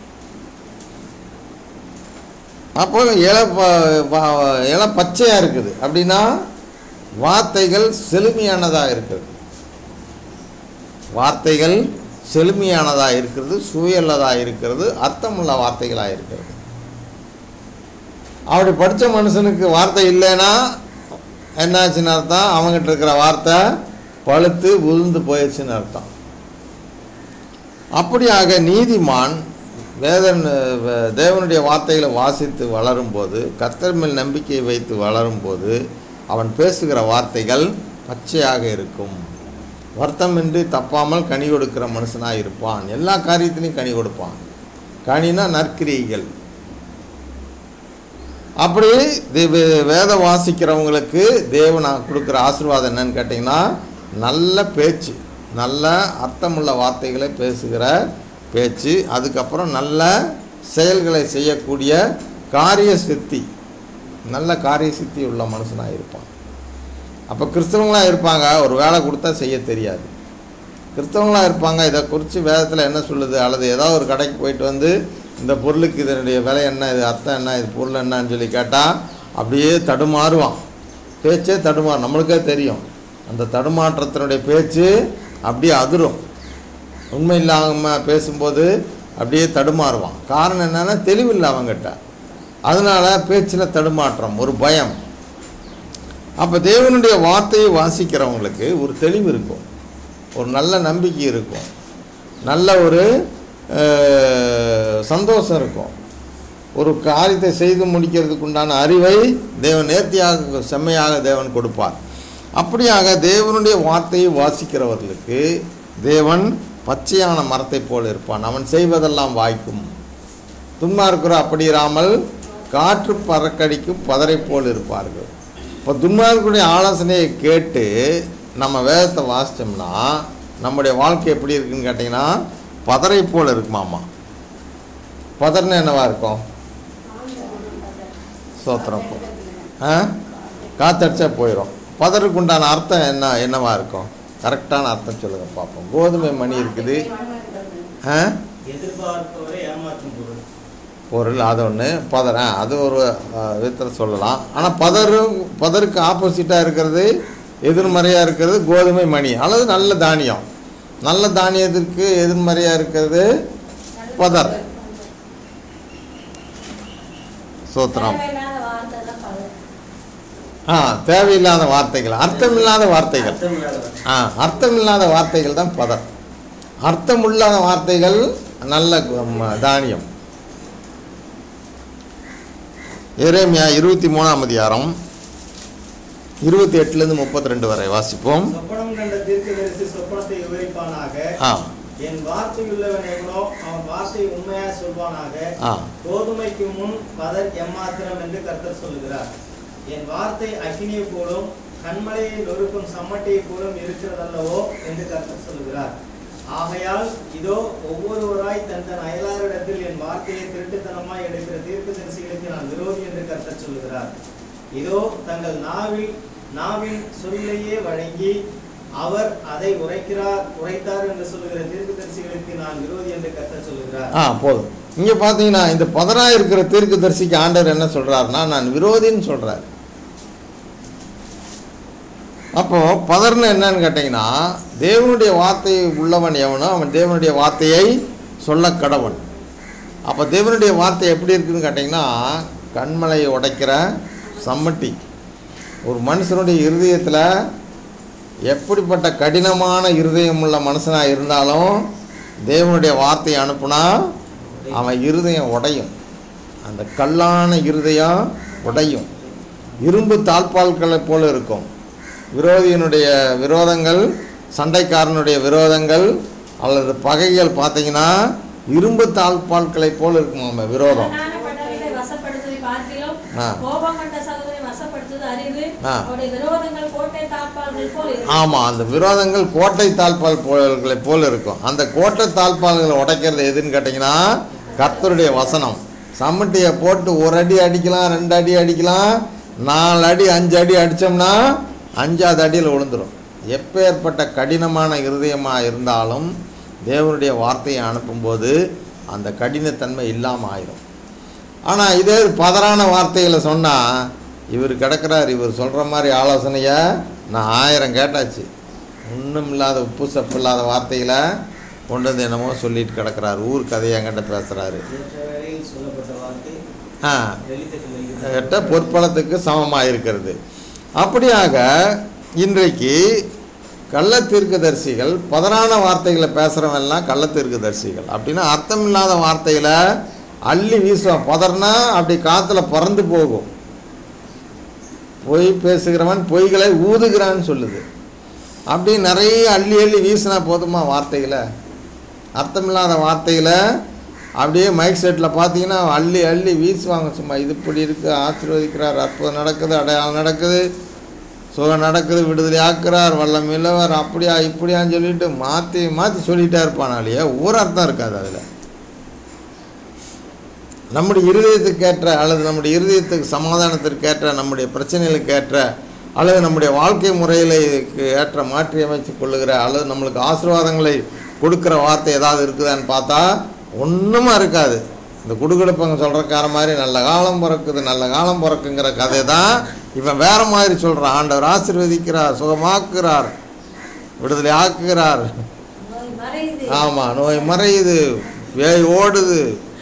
அப்போ இலை பச்சையாக இருக்குது அப்படின்னா வார்த்தைகள் செழுமையானதாக இருக்குது. வார்த்தைகள் செழுமையானதாக இருக்கிறது, சுவையுள்ளதாக இருக்கிறது, அர்த்தமுள்ள வார்த்தைகளாக இருக்கிறது. அப்படி படித்த மனுஷனுக்கு வார்த்தை இல்லைன்னா என்னாச்சுன்னு அர்த்தம்? அவங்ககிட்ட இருக்கிற வார்த்தை பழுத்து உதிர்ந்து போயிடுச்சுன்னு அர்த்தம். அப்படியாக நீதிமான் தேவனுடைய வார்த்தைகளை வாசித்து வளரும்போது, கர்த்தர் மேல் நம்பிக்கை வைத்து வளரும்போது அவன் பேசுகிற வார்த்தைகள் பச்சையாக இருக்கும். வருத்தமின்றி தப்பாமல் கனி கொடுக்கிற மனுஷனாக இருப்பான். எல்லா காரியத்திலையும் கனி கொடுப்பான். கனினா நற்கிரியைகள். அப்படி வேத வாசிக்கிறவங்களுக்கு தேவன் கொடுக்குற ஆசீர்வாதம் என்னன்னு கேட்டிங்கன்னா, நல்ல பேச்சு, நல்ல அர்த்தமுள்ள வார்த்தைகளை பேசுகிற பேச்சு, அதுக்கப்புறம் நல்ல செயல்களை செய்யக்கூடிய காரிய சித்தி, நல்ல காரிய சித்தி உள்ள மனுஷனாக இருப்பான். அப்போ கிறிஸ்தவங்களாக இருப்பாங்க, ஒரு வேலை கொடுத்தா செய்ய தெரியாது. கிறிஸ்தவங்களாக இருப்பாங்க, இதை குறித்து வேதத்தில் என்ன சொல்லுது, அல்லது ஏதாவது ஒரு கடைக்கு போயிட்டு வந்து இந்த பொருளுக்கு இதனுடைய விலை என்ன, இது அர்த்தம் என்ன, இது பொருள் என்னன்னு சொல்லி கேட்டால் அப்படியே தடுமாறுவான். பேச்சே தடுமாறும். நம்மளுக்கே தெரியும் அந்த தடுமாற்றத்தினுடைய பேச்சு அப்படியே அதிரும். உண்மை இல்லாமல் பேசும்போது அப்படியே தடுமாறுவான். காரணம் என்னென்னா தெளிவில்லை அவங்ககிட்ட. அதனால் பேச்சில் தடுமாற்றம், ஒரு பயம். அப்போ தேவனுடைய வார்த்தையை வாசிக்கிறவங்களுக்கு ஒரு தெளிவு இருக்கும், ஒரு நல்ல நம்பிக்கை இருக்கும், நல்ல ஒரு சந்தோஷம் இருக்கும். ஒரு காரியத்தை செய்து முடிக்கிறதுக்கு உண்டான அறிவை தேவன் நேர்த்தியாக செம்மையாக தேவன் கொடுப்பார். அப்படியாக தேவனுடைய வார்த்தையை வாசிக்கிறவர்களுக்கு தேவன் பச்சையான மரத்தை போல் இருப்பான். அவன் செய்வதெல்லாம் வாய்க்கும். துன்மார்க்கர் அப்படி இராமல் காற்று பறக்கடிக்கும் பதரை போல் இருப்பார்கள். இப்போ துன்மார்க்கருடைய ஆலோசனையை கேட்டு நம்ம வேதத்தை வாசித்தோம்னா நம்முடைய வாழ்க்கை எப்படி இருக்குன்னு கேட்டிங்கன்னா பதரை போல் இருக்குமாம்மா. பதர்னா என்னவா இருக்கும்? சோத்திரம் காத்தடிச்சா போயிடும். பதருக்கு உண்டான அர்த்தம் என்னவா இருக்கும்? கரெக்டான அர்த்தம் சொல்லுங்க பார்ப்போம். கோதுமை மணி இருக்குது, பொருள், அது ஒன்று. பதர் அது ஒரு விதத்தில் சொல்லலாம். ஆனால் பதருக்கு ஆப்போசிட்டாக இருக்கிறது, எதிர்மறையாக இருக்கிறது கோதுமை மணி அல்லது நல்ல தானியம். நல்ல தானியத்திற்கு எதிர்மறையாக இருக்கிறது பதர். சோத்திரம். தேவையில்லாத வார்த்தைகள், அர்த்தமில்லாத வார்த்தைகள். அர்த்தமில்லாத வார்த்தைகள் தான் பதர். அர்த்தமில்லாத வார்த்தைகள் நல்ல தானியம். எரேமியா 23ஆம் அதிகாரம் 28லேருந்து 32 வரை வாசிப்போம். சொப்பனம் கண்ட தீர்க்கதரிசி சொப்பனத்தை விவரிப்பானாக. என் வார்த்தை உள்ளவன் எவனோ அவன் வார்த்தை உண்மையா சொல்வானாக. கோதுமைக்கு முன் பதர் எம்மாத்திரம் என்று கர்த்தர் சொல்லுகிறார். என் வார்த்தை அக்கினியை போலும் கண்மலையை நொறுக்கும் சம்மட்டையை போலும் இருக்கிறதல்லவோ என்று கர்த்தர் சொல்லுகிறார். ஆகையால் இதோ ஒவ்வொருவராய் தன் தன் அயலாரிடத்தில் என் வார்த்தையை திருட்டுத்தனமாய் எடுக்கிற தீர்க்கதரிசிகளுக்கு நான் விரோதி என்று கர்த்தர் சொல்லுகிறார். இதோ தங்கள் நாவில் நாவின் சொல்லையே வழங்கி அவர் அதை உரைத்தார் என்று சொல்லுகிற தீர்க்கதரிசிகளுக்கு நான் விரோதி என்று கர்த்தர் சொல்லுகிறார். போதும். இங்கே பார்த்தீங்கன்னா இந்த பதறா இருக்கிற தீர்க்கதரிசிக்கு ஆண்டவர் என்ன சொல்றாருன்னா நான் விரோதின்னு சொல்றாரு. அப்போ பதர்னு என்னன்னு கேட்டீங்கன்னா தேவனுடைய வார்த்தை உள்ளவன் எவனோ அவன் தேவனுடைய வார்த்தையை சொல்ல கடவன். அப்போ தேவனுடைய வார்த்தை எப்படி இருக்குதுன்னு கேட்டிங்கன்னா கண்மலையை உடைக்கிற சம்மட்டி. ஒரு மனுஷனுடைய இருதயத்தில் எப்படிப்பட்ட கடினமான இருதயம் உள்ள மனுஷனாக இருந்தாலும் தேவனுடைய வார்த்தையை அனுப்புனா அவன் இருதயம் உடையும். அந்த கல்லான இருதயம் உடையும். இரும்பு தாழ்பால்களை போல இருக்கும். விரோதியினுடைய விரோதங்கள், சண்டைக்காரனுடைய விரோதங்கள் அல்லது பகைகள் பார்த்தீங்கன்னா இரும்பு தாழ்பால்களை போல இருக்கும். விரோதம் ஆமாம், அந்த விரோதங்கள் கோட்டை தாழ்பால்களை போல இருக்கும். அந்த கோட்டை தாழ்பால்களை உடைக்கிறது எதுன்னு கேட்டிங்கன்னா கர்த்தருடைய வசனம். சம்மட்டியை போட்டு ஒரு அடி அடிக்கலாம், 2 அடி அடிக்கலாம், 4 அடி 5 அடி அடித்தோம்னா 5ஆவது அடியில் விழுந்துடும். எப்பேற்பட்ட கடினமான இருதயமாக இருந்தாலும் தேவனுடைய வார்த்தையை அனுப்பும்போது அந்த கடினத்தன்மை இல்லாமல் ஆயிடும். ஆனால் இதே பதறான வார்த்தைகளை சொன்னால் இவர் கிடக்கிறார், இவர் சொல்கிற மாதிரி ஆலோசனையை நான் 1000 கேட்டாச்சு, ஒன்றும் இல்லாத உப்பு சப்பு இல்லாத வார்த்தைகளை கொண்டு வந்து என்னமோ சொல்லிட்டு கிடக்கிறார். ஊர் கதையை என்கிட்ட பேசுகிறாரு. எட்ட பொற்பலத்துக்கு சமமாக இருக்கிறது. அப்படியாக இன்றைக்கு கள்ள தீர்க்கதரிசிகள் பதறான வார்த்தைகளை பேசுகிறவெல்லாம் கள்ள தீர்க்கதரிசிகள். அப்படின்னா அர்த்தம் இல்லாத வார்த்தைகளை அள்ளி வீசுவான். பதறனா அப்படி காற்றுல பறந்து போகும். பொய் பேசுகிறவன் பொய்களை ஊதுகிறான்னு சொல்லுது. அப்படி நிறைய அள்ளி அள்ளி வீசினா போதுமா வார்த்தைகளை? அர்த்தமில்லாத வார்த்தைகளை அப்படியே மைக் செட்டில் பார்த்தீங்கன்னா அள்ளி அள்ளி வீசுவாங்க. சும்மா இது இப்படி இருக்குது, ஆசீர்வதிக்கிறார், அற்புதம் நடக்குது, அடையாளம் நடக்குது, சுகம் நடக்குது, விடுதலை ஆக்குறார், வல்லம் இல்லவர், அப்படியா இப்படியான்னு சொல்லிட்டு மாற்றி மாற்றி சொல்லிகிட்டே இருப்பானாலேயே ஒரு அர்த்தம் இருக்காது அதில். நம்முடைய இருதயத்துக்கு ஏற்ற அல்லது நம்முடைய இருதயத்துக்கு சமாதானத்திற்கு ஏற்ற, நம்முடைய பிரச்சனைகளுக்கு ஏற்ற அல்லது நம்முடைய வாழ்க்கை முறைகளுக்கு ஏற்ற மாற்றி அமைச்சு கொள்ளுகிற அல்லது நம்மளுக்கு ஆசீர்வாதங்களை கொடுக்குற வார்த்தை ஏதாவது இருக்குதான்னு பார்த்தா ஒன்றுமா இருக்காது. இந்த குடுகுடுப்பங்க சொல்கிறக்கார மாதிரி நல்ல காலம் பிறக்குது, நல்ல காலம் பிறக்குங்கிற கதை தான் இவன் வேறு மாதிரி சொல்கிறான். ஆண்டவர் ஆசீர்வதிக்கிறார், சுகமாக்குறார், விடுதலை ஆக்குகிறார். ஆமாம், நோய் மறையுது, வேய் ஓடுது,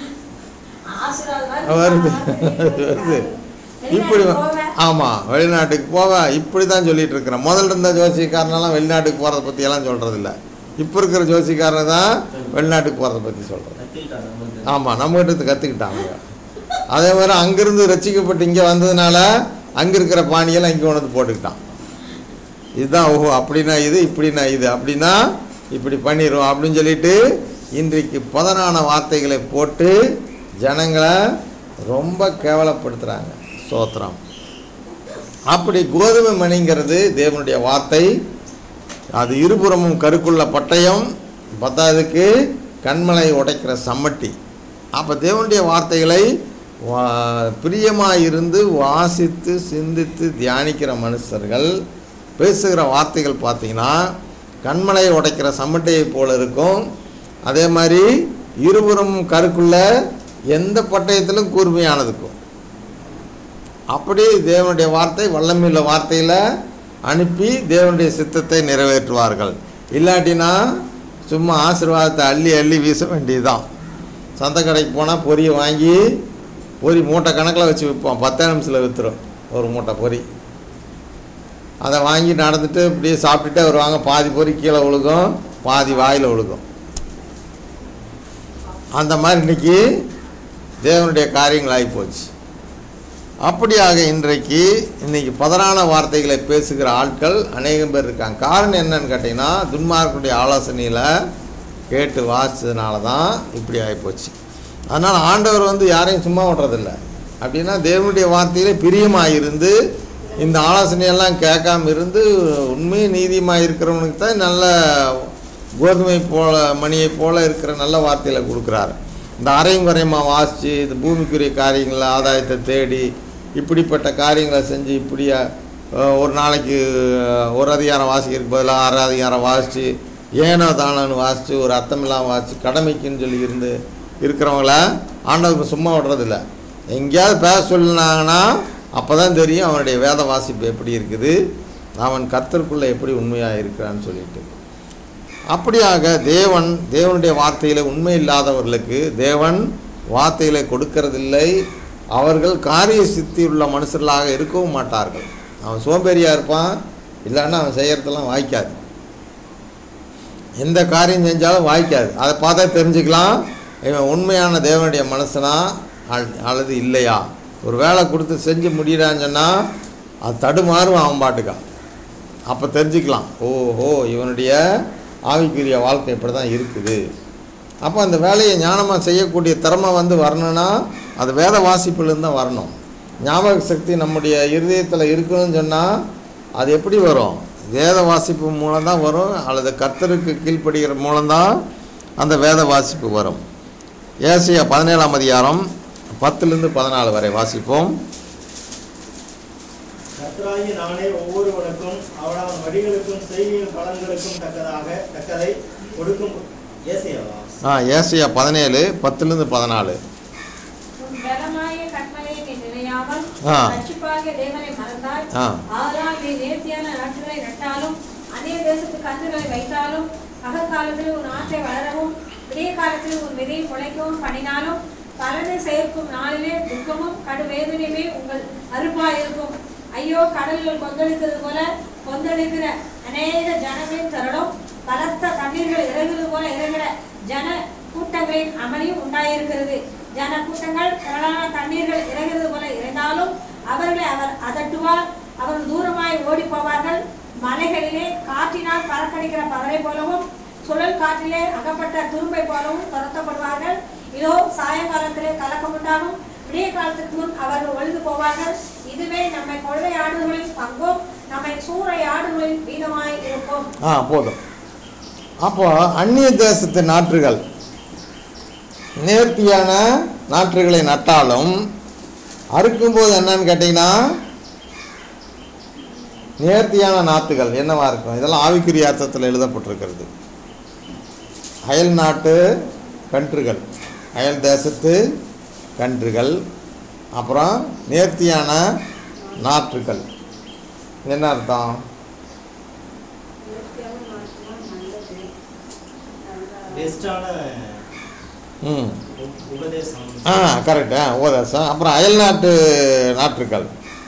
வருது வருது இப்படி. ஆமாம், வெளிநாட்டுக்கு போவ இப்படி தான் சொல்லிகிட்டு இருக்கிறேன். முதல்ல இருந்த ஜோசிக்காரனெல்லாம் வெளிநாட்டுக்கு போகிறத பற்றியெல்லாம் சொல்கிறதில்ல. இப்போ இருக்கிற ஜோசிக்காரனை தான் வெளிநாட்டுக்கு போகிறத பற்றி சொல்கிறேன். ஆமாம், நம்மகிட்ட கற்றுக்கிட்டாங்க. அதே மாதிரி அங்கேருந்து ரசிக்கப்பட்டு இங்கே வந்ததுனால அங்கே இருக்கிற பாணியெல்லாம் இங்கே கொண்டு வந்து போட்டுக்கிட்டான். இதுதான் ஓஹோ அப்படின்னா இது, இப்படின்னா இது, அப்படின்னா இப்படி பண்ணிடுவோம் அப்படின்னு சொல்லிட்டு இன்றைக்கு பதறான வார்த்தைகளை போட்டு ஜனங்களை ரொம்ப கேவலப்படுத்துகிறாங்க. ஸ்தோத்திரம். அப்படி கோதுமை மணிங்கிறது தேவனுடைய வார்த்தை. அது இருபுறமும் கருக்குள்ள பட்டயம், பத்தாவதுக்கு கண்மலை உடைக்கிற சம்மட்டி. அப்போ தேவனுடைய வார்த்தைகளை பிரியமாக இருந்து வாசித்து சிந்தித்து தியானிக்கிற மனுஷர்கள் பேசுகிற வார்த்தைகள் பார்த்திங்கன்னா கண்மலை உடைக்கிற சம்மட்டியை போல் இருக்கும். அதே மாதிரி இருபுறமும் கருக்குள்ள எந்த பட்டயத்திலும் கூர்மையானதுக்கும். அப்படி தேவனுடைய வார்த்தை வல்லமையுள்ள வார்த்தையில் அனுப்பி தேவனுடைய சித்தத்தை நிறைவேற்றுவார்கள். இல்லாட்டினா சும்மா ஆசீர்வாதத்தை அள்ளி அள்ளி வீச வேண்டியதுதான். சந்தை கடைக்கு போனால் பொரியை வாங்கி பொரி மூட்டை கணக்கில் வச்சு விற்போம். 10 நிமிஷத்தில் விற்றுரும் ஒரு மூட்டை பொரி. அதை வாங்கி நடந்துட்டு இப்படியே சாப்பிட்டுட்டே வருவாங்க. பாதி பொரி கீழே விழுகும், பாதி வாயில் விழுகும். அந்த மாதிரி இன்றைக்கி தேவனுடைய காரியங்கள் ஆகிப்போச்சு. அப்படியாக இன்றைக்கி பதறான வார்த்தைகளை பேசுகிற ஆட்கள் அநேகம் பேர் இருக்காங்க. காரணம் என்னன்னு கேட்டிங்கன்னா துன்மார்க்கனுடைய ஆலோசனையில் கேட்டு வாசித்ததுனால தான் இப்படி ஆகிப்போச்சு. அதனால் ஆண்டவர் யாரையும் சும்மா விடுறதில்லை. அப்படின்னா தேவனுடைய வார்த்தையிலே பிரியமாக இருந்து இந்த ஆலோசனையெல்லாம் கேட்காம இருந்து உண்மை நீதியமாக இருக்கிறவனுக்கு தான் நல்ல கோதுமை போல மணியை போல் இருக்கிற நல்ல வார்த்தையில் கொடுக்குறாரு. இந்த அரையும் குறையமாக வாசித்து இந்த பூமிக்குரிய காரியங்களில் ஆதாயத்தை தேடி இப்படிப்பட்ட காரியங்களை செஞ்சு இப்படியா ஒரு நாளைக்கு ஒரு அதிகாரம் வாசிக்கிறதுக்கு பதிலாக 6 அதிகாரம் வாசித்து ஏனோ தானோன்னு வாசித்து ஒரு அர்த்தமில்லாமல் வாசித்து கடமைக்குன்னு சொல்லி இருக்கிறவங்கள ஆண்டவருக்கு சும்மா விடுறதில்ல. எங்கேயாவது பேச சொல்லினாங்கன்னா அப்போ தான் தெரியும் அவனுடைய வேத வாசிப்பு எப்படி இருக்குது, அவன் கர்த்தருக்குள்ளே எப்படி உண்மையாக இருக்கிறான்னு சொல்லிட்டு. அப்படியாக தேவனுடைய வார்த்தையில் உண்மை இல்லாதவர்களுக்கு தேவன் வார்த்தைகளை கொடுக்கறதில்லை. அவர்கள் காரிய சித்தி உள்ள மனுஷர்களாக இருக்கவும் மாட்டார்கள். அவன் சோம்பேறியாக இருப்பான், இல்லைன்னா அவன் செய்கிறதெல்லாம் வாய்க்காது. எந்த காரியம் செஞ்சாலும் வாய்க்காது. அதை பார்த்தா தெரிஞ்சுக்கலாம் இவன் உண்மையான தேவனுடைய மனுஷனா அல்லது இல்லையா. ஒரு வேலை கொடுத்து செஞ்சு முடியறான்னு சொன்னால் அது தடுமாறும் அவன் பாட்டுக்கா. அப்போ தெரிஞ்சுக்கலாம், ஓஹோ இவனுடைய ஆவிக்குரிய வாழ்க்கை இப்படி தான் இருக்குது. அப்போ அந்த வேலையை ஞானமாக செய்யக்கூடிய திறமை வரணும்னா அது வேத வாசிப்புலேருந்து தான் வரணும். ஞாபக சக்தி நம்முடைய இருதயத்தில் இருக்கணும்னு சொன்னால் அது எப்படி வரும்? வேத வாசிப்பு மூலம்தான் வரும், அல்லது கர்த்தருக்கு கீழ்ப்படுகிற மூலம்தான் அந்த வேத வாசிப்பு வரும். ஏசாயா 17ஆம் அதிகாரம் 10-14 வரை வாசிப்போம். கர்த்தராகிய நானே ஒவ்வொருவனுக்கும் அவனவன் வழிகளுக்கும் செய்கையின் பலன்களுக்கும் தக்கதை கொடுக்கும். ஏசாயா ஏசாயா 17:10-14. அகக்காலத்தில் உன் ஆற்றை வளரவும் விடிய காலத்தில் உன் விதையை முளைக்கவும் பண்ணினாலும் பலனை சேர்க்கும் நாளிலே துக்கமும் கடுவேதனையுமே உங்கள் அருப்பாயிருக்கும். ஐயோ, கடல்கள் கொந்தளிக்கிறது போல கொந்தளிக்கிற அநேக ஜனங்களின் தரலும் பலத்த தண்ணீர்கள் இறங்குறது போல இறங்குற ஜன கூட்டங்களின் அமளியும் உண்டாயிருக்கிறது. ஜன கூட்டங்கள் திரளான தண்ணீர்கள் இறங்குறது போல இருந்தாலும் அவர்களை அவர் அதட்டுவார். அவர்கள் தூரமாய் ஓடி போவார்கள். மலைகளிலே காற்றினால் பறக்கடிக்கிற பறவை போலவும் சுழல் காற்றிலே அகப்பட்ட துரும்பை போலவும் துரத்தப்படுவார்கள். இதோ சாயங்காலத்திலே கலக்கம் உண்டாகும். விடிய காலத்துக்கு முன் அவர்கள் ஒழிந்து போவார்கள். இதுவே நம்மை கொள்ளை ஆடுகளின் பங்கும் நம்மை சூறை ஆடுகளின் வீதமாய் இருக்கும். போதும். அப்போ அந்நிய தேசத்து நாற்றுகள் நேர்த்தியான நாற்றுகளை நட்டாலும் அறுக்கும்போது என்னன்னு கேட்டீங்கன்னா நேர்த்தியான நாற்றுகள் என்னவா இருக்கும்? இதெல்லாம் ஆவிக்குரிய அர்த்தத்தில் எழுதப்பட்டிருக்கிறது. அயல் நாட்டு கன்றுகள், அயல் தேசத்து கன்றுகள், அப்புறம் நேர்த்தியான நாற்றுகள். என்ன அர்த்தம்? கரெக்ட், உபதேசம். அப்புறம் அயல் நாட்டு நாற்றுகள்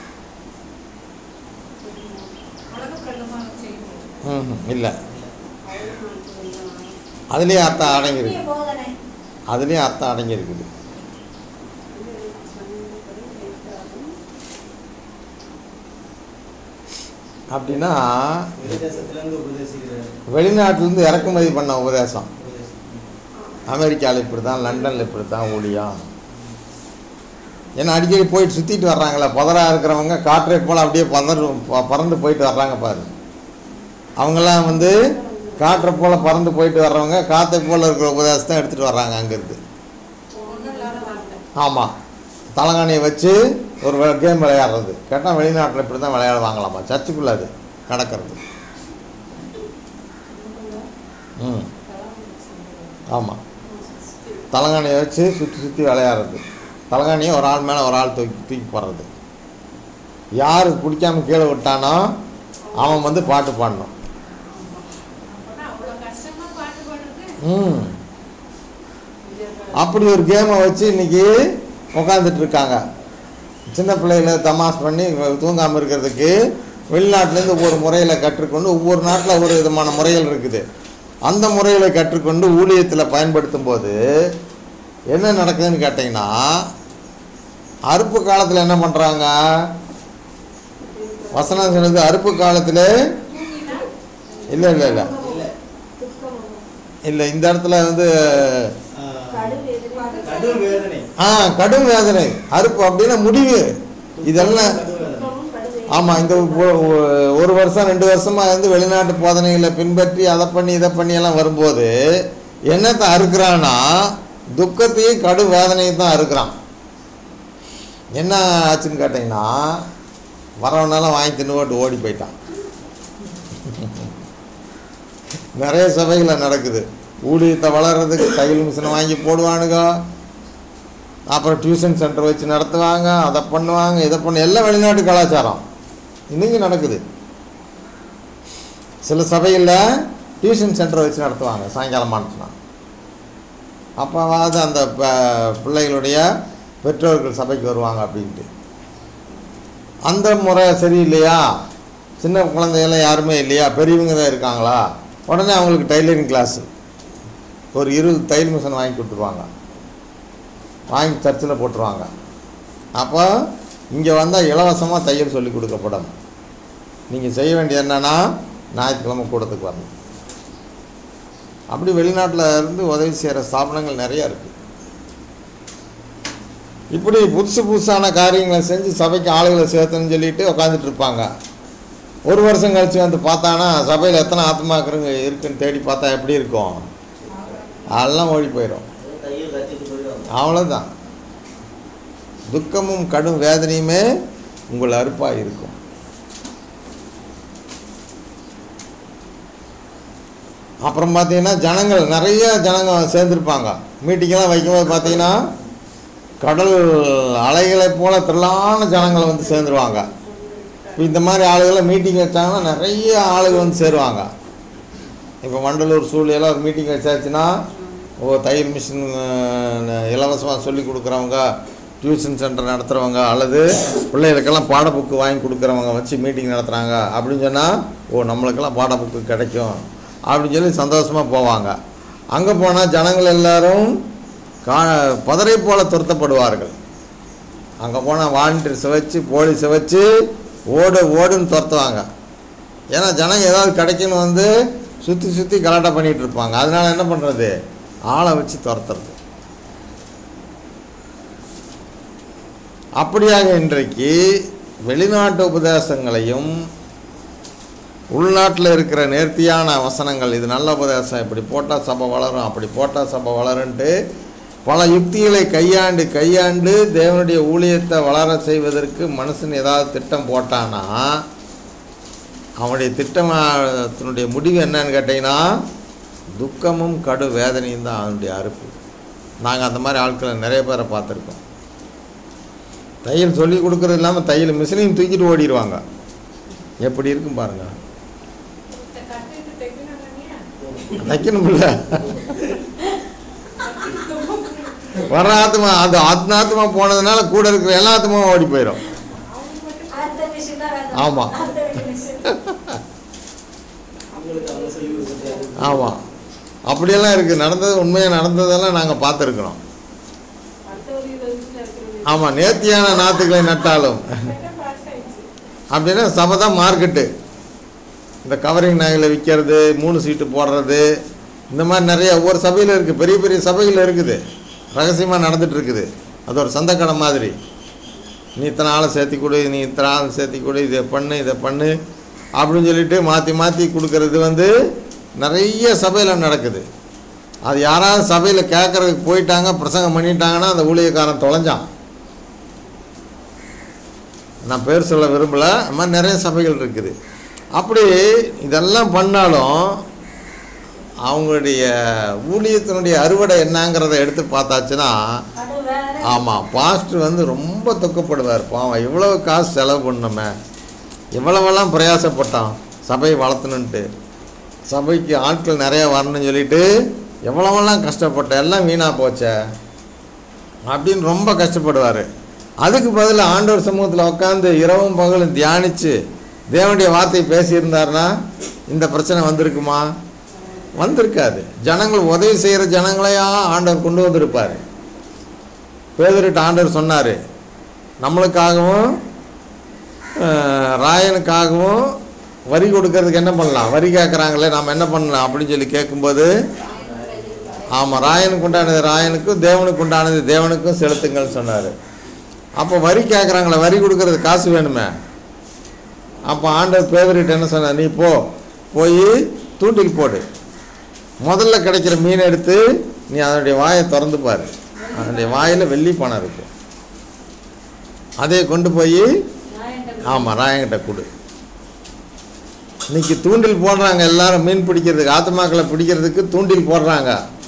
இல்லை, அதுலேயே அர்த்தம் அடங்கியிருக்கு. அதுலேயே அர்த்தம் அடங்கியிருக்குது. அப்படின்னா வெளிநாட்டிலேருந்து இறக்குமதி பண்ண உபதேசம். அமெரிக்காவில் இப்படி தான், லண்டனில் இப்படி தான் ஊழியம். ஏன்னா அடிக்கடி போயிட்டு சுற்றிட்டு வர்றாங்களே, புதராக இருக்கிறவங்க காற்றை போல் அப்படியே பறந்து போயிட்டு வர்றாங்க பாரு. அவங்களாம் காற்றை போல் பறந்து போயிட்டு வர்றவங்க காற்றை போல் இருக்கிற உபதேசத்தை எடுத்துகிட்டு வர்றாங்க அங்கேருந்து. ஆமாம், தலகாணியை வச்சு ஒரு கேம் விளையாடுறது. கேட்டால் வெளிநாட்டில் இப்படி தான் விளையாடுவாங்களாமா, சர்ச்சுக்குள்ளே அது நடக்கிறது. ஆமாம், தலகாணியை வச்சு சுற்றி சுற்றி விளையாடுறது. தலகாணியை ஒரு ஆள் மேலே ஒரு ஆள் தூக்கி போடுறது. யார் பிடிக்காமல் கீழே விட்டானோ அவன் பாட்டு பாடணும். அப்படி ஒரு கேமை வச்சு இன்னைக்கு உட்காந்துட்டு இருக்காங்க. சின்ன பிள்ளைகளை தமாஷ் பண்ணி தூங்காமல் இருக்கிறதுக்கு வெளிநாட்டிலேருந்து ஒவ்வொரு முறையில் கற்றுக்கொண்டு, ஒவ்வொரு நாட்டில் ஒரு விதமான முறைகள் இருக்குது. அந்த முறைகளை கற்றுக்கொண்டு ஊழியத்தில் பயன்படுத்தும் போது என்ன நடக்குதுன்னு கேட்டிங்கன்னா, அறுப்பு காலத்தில் என்ன பண்ணுறாங்க? வசனம் சொன்னது அறுப்பு காலத்தில் இல்லை இல்லை இல்லை இல்லை இந்த இடத்துல கடும் வேதனை. அறுப்பு அப்படின்னா முடிவு. இதெல்லாம் ஆமாம், இந்த ஒரு வருஷம் 2 வருஷமாக வெளிநாட்டு போதனைகளை பின்பற்றி அதை பண்ணி இதை பண்ணி எல்லாம் வரும்போது என்னத்தை அறுக்கிறான்னா துக்கத்தையும் கடும் வேதனையும் தான் அறுக்கிறான். என்ன ஆச்சுன்னு கேட்டிங்கன்னா, வரவனாலும் வாங்கி தின்னு போட்டு ஓடி போயிட்டான். நிறைய சபைகளில் நடக்குது. ஊழியத்தை வளர்கிறதுக்கு தையல் மிஷினை வாங்கி போடுவானுங்க, அப்புறம் டியூஷன் சென்டர் வச்சு நடத்துவாங்க, அதை பண்ணுவாங்க, இதை எல்லாம் வெளிநாட்டு கலாச்சாரம் இன்னைக்கு நடக்குது. சில சபைகளில் டியூஷன் சென்டர் வச்சு நடத்துவாங்க சாயங்காலம் ஆனிச்சுன்னா. அப்போவாது அந்த பிள்ளைகளுடைய பெற்றோர்கள் சபைக்கு வருவாங்க அப்படின்ட்டு. அந்த முறை சரியில்லையா? சின்ன குழந்தைகள்லாம் யாருமே இல்லையா, பெரியவங்க தான் இருக்காங்களா, உடனே அவங்களுக்கு டைலரிங் கிளாஸு ஒரு 20 தையல் மிஷின் வாங்கி கொடுத்துருவாங்க, வாங்கி சர்ச்சில் போட்டுருவாங்க. அப்போ இங்கே வந்தால் இலவசமாக தையல் சொல்லி கொடுக்கப்படும். நீங்கள் செய்ய வேண்டியது என்னென்னா ஞாயிற்றுக்கிழமை கூடத்துக்கு வரணும். அப்படி வெளிநாட்டில் இருந்து உதவி செய்கிற ஸ்தாபனங்கள் நிறையா இருக்குது. இப்படி புதுசான காரியங்களை செஞ்சு சபைக்கு ஆளுகளை சேர்த்துன்னு சொல்லிட்டு உட்காந்துட்டு இருப்பாங்க. ஒரு வருஷம் கழிச்சு வந்து பார்த்தானா சபையில் எத்தனை ஆத்மாக்கிறங்க இருக்குன்னு தேடி பார்த்தா எப்படி இருக்கும்? அதெல்லாம் ஓடி போயிடும். அவ்வளோதான். துக்கமும் கடும் வேதனையுமே உங்கள் அறுப்பாக இருக்கும். அப்புறம் பார்த்தீங்கன்னா நிறைய ஜனங்கள் சேர்ந்துருப்பாங்க. மீட்டிங்கெல்லாம் வைக்கும்போது பார்த்தீங்கன்னா கடல் அலைகளை போல திரளான ஜனங்கள் வந்து சேர்ந்துருவாங்க. இப்போ இந்த மாதிரி ஆளுகளை மீட்டிங் வச்சாங்கன்னா நிறைய ஆளுகள் வந்து சேருவாங்க. இப்போ வண்டலூர் சூழ்நிலை ஒரு மீட்டிங் வச்சாச்சுன்னா தையல் மிஷின் இலவசமாக சொல்லி கொடுக்குறவங்க, டியூஷன் சென்டர் நடத்துகிறவங்க, அல்லது பிள்ளைகளுக்கெல்லாம் பாட புக்கு வாங்கி கொடுக்குறவங்க வச்சு மீட்டிங் நடத்துகிறாங்க அப்படின்னு சொன்னால் நம்மளுக்கெல்லாம் பாட புக்கு கிடைக்கும் அப்படின்னு சொல்லி சந்தோஷமாக போவாங்க. அங்கே போனால் ஜனங்கள் எல்லோரும் பதரை போல துரத்தப்படுவார்கள். அங்கே போனால் வாலண்டியர்ஸை வச்சு போலீஸை வச்சு ஓடுன்னு துரத்துவாங்க. ஏன்னா ஜனங்க ஏதாவது கிடைக்குன்னு வந்து சுற்றி கலாட்டா பண்ணிகிட்டு இருப்பாங்க. அதனால் என்ன பண்ணுறது? ஆளை வச்சு துரத்துறது. அப்படியாக இன்றைக்கு வெளிநாட்டு உபதேசங்களையும் உள்நாட்டில் இருக்கிற நேர்த்தியான வசனங்கள், இது நல்ல உபதேசம், இப்படி போட்டால் சபை வளரும், அப்படி போட்டால் சபை வளருன்ட்டு பல யுக்திகளை கையாண்டு தேவனுடைய ஊழியத்தை வளர செய்வதற்கு மனுஷன் ஏதாவது திட்டம் போட்டானா அவனுடைய திட்டத்தினுடைய முடிவு என்னன்னு கேட்டிங்கன்னா துக்கமும் கடு வேதனையும் தான் அவனுடைய அறுப்பு. நாங்கள் அந்த மாதிரி ஆட்களை நிறைய பேரை பார்த்துருக்கோம். தையல் சொல்லி கொடுக்குறது இல்லாமல் தையல் மிஷினையும் தூக்கிட்டு ஓடிடுவாங்க. எப்படி இருக்கும் பாருங்க. தைக்கணும்ல, வர ஆத்மா அது ஆத்மா போனதுனால கூட இருக்கிற எல்லா ஆத்மாவும் ஓடி போயிடும். ஆமாம் ஆமாம், அப்படியெல்லாம் இருக்குது. நடந்தது உண்மையாக நடந்ததெல்லாம் நாங்கள் பார்த்துருக்குறோம். ஆமாம், நேர்த்தியான நாற்றுகளை நட்டாலும் அப்படின்னா சபை தான் மார்க்கெட்டு. இந்த கவரிங் நாய்களை விற்கிறது, 3 சீட்டு போடுறது, இந்த மாதிரி நிறைய ஒவ்வொரு சபையில் இருக்குது. பெரிய பெரிய சபைகள் இருக்குது, ரகசியமாக நடந்துகிட்டு இருக்குது. அது ஒரு சந்தைக்கடை மாதிரி. நீ இத்தனை ஆளை சேர்த்தி கொடு, நீ இத்தனை ஆளை சேர்த்தி கொடு, இதை பண்ணு அப்படின்னு சொல்லிட்டு மாற்றி கொடுக்கறது வந்து நிறைய சபையில் நடக்குது. அது யாராவது சபையில் கேட்குறதுக்கு போயிட்டாங்க, பிரசங்கம் பண்ணிட்டாங்கன்னா அந்த ஊழியக்காரன் தொலைஞ்சான். நான் பேர் சொல்ல விரும்பலை, அது மாதிரி நிறைய சபைகள் இருக்குது. அப்படி இதெல்லாம் பண்ணாலும் அவங்களுடைய ஊழியத்தினுடைய அறுவடை என்னங்கிறத எடுத்து பார்த்தாச்சுன்னா ஆமாம், பாஸ்டர் வந்து ரொம்ப துக்கப்படுவார். பாவம், இவ்வளவு காசு செலவு பண்ணோமே, இவ்வளவெல்லாம் பிரயாசப்பட்டோம் சபையை வளர்த்தணுன்ட்டு, சபைக்கு ஆட்கள் நிறையா வரணும்னு சொல்லிட்டு எவ்வளவெல்லாம் கஷ்டப்பட்டேன், எல்லாம் வீணாக போச்சே அப்படின்னு ரொம்ப கஷ்டப்படுவார். அதுக்கு பதில் ஆண்டவர் சமூகத்தில் உட்காந்து இரவும் பகலும் தியானித்து தேவனுடைய வார்த்தையை பேசியிருந்தாருன்னா இந்த பிரச்சனை வந்திருக்குமா? வந்திருக்காது. ஜனங்கள் உதவி செய்கிற ஜனங்களையா ஆண்டவர் கொண்டு வந்திருப்பார். பேதுருட்ட ஆண்டவர் சொன்னார், நம்மளுக்காகவும் ராயனுக்காகவும் வரி கொடுக்கறதுக்கு என்ன பண்ணலாம், வரி கேட்குறாங்களே நாம் என்ன பண்ணலாம் அப்படின்னு சொல்லி கேட்கும்போது ஆமாம், ராயனுக்கு உண்டானது ராயனுக்கும், தேவனுக்கு உண்டானது தேவனுக்கும் செலுத்துங்கள்னு சொன்னார். அப்போ வரி கேட்குறாங்களே, வரி கொடுக்கறது காசு வேணுமே. அப்போ ஆண்டவர் பேதுருட்ட என்ன சொன்னார், நீ போய் தூண்டில் போடு, முதல்ல கிடைக்கிற மீனை எடுத்து நீ அதனுடைய வாயை திறந்து பாரு, அதனுடைய வாயில் வெள்ளி பணம் இருக்கு, அதை கொண்டு போய் ஆமாம், ராயங்கிட்ட கொடு. இன்னைக்கு தூண்டில் போடுறாங்க எல்லாரும் மீன் பிடிக்கிறதுக்கு, ஆத்துமாக்களை பிடிக்கிறதுக்கு தூண்டில் போடுறாங்க.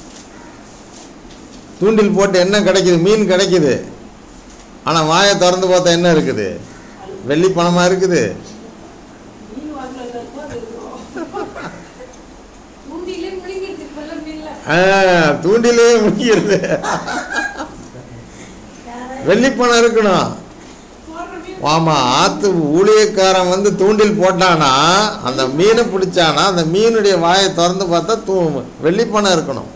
தூண்டில் போட்டு என்ன கிடைக்குது? மீன் கிடைக்குது. ஆனால் வாயை திறந்து பார்த்தா என்ன இருக்குது? வெள்ளி பணமாக இருக்குது. மீன் வாங்கல இருக்கும்போது இருக்கும். தூண்டிலே முழுங்கிட்டு போல மீன்ல. தூண்டிலே முடிக்கிறது. வெள்ளி பணம் இருக்கணும். ஆமாம், ஆற்று ஊழியக்காரன் வந்து தூண்டில் போட்டானா, அந்த மீனை பிடிச்சானா, அந்த மீனுடைய வாயை திறந்து பார்த்தா வெள்ளி பணம் இருக்கணும்.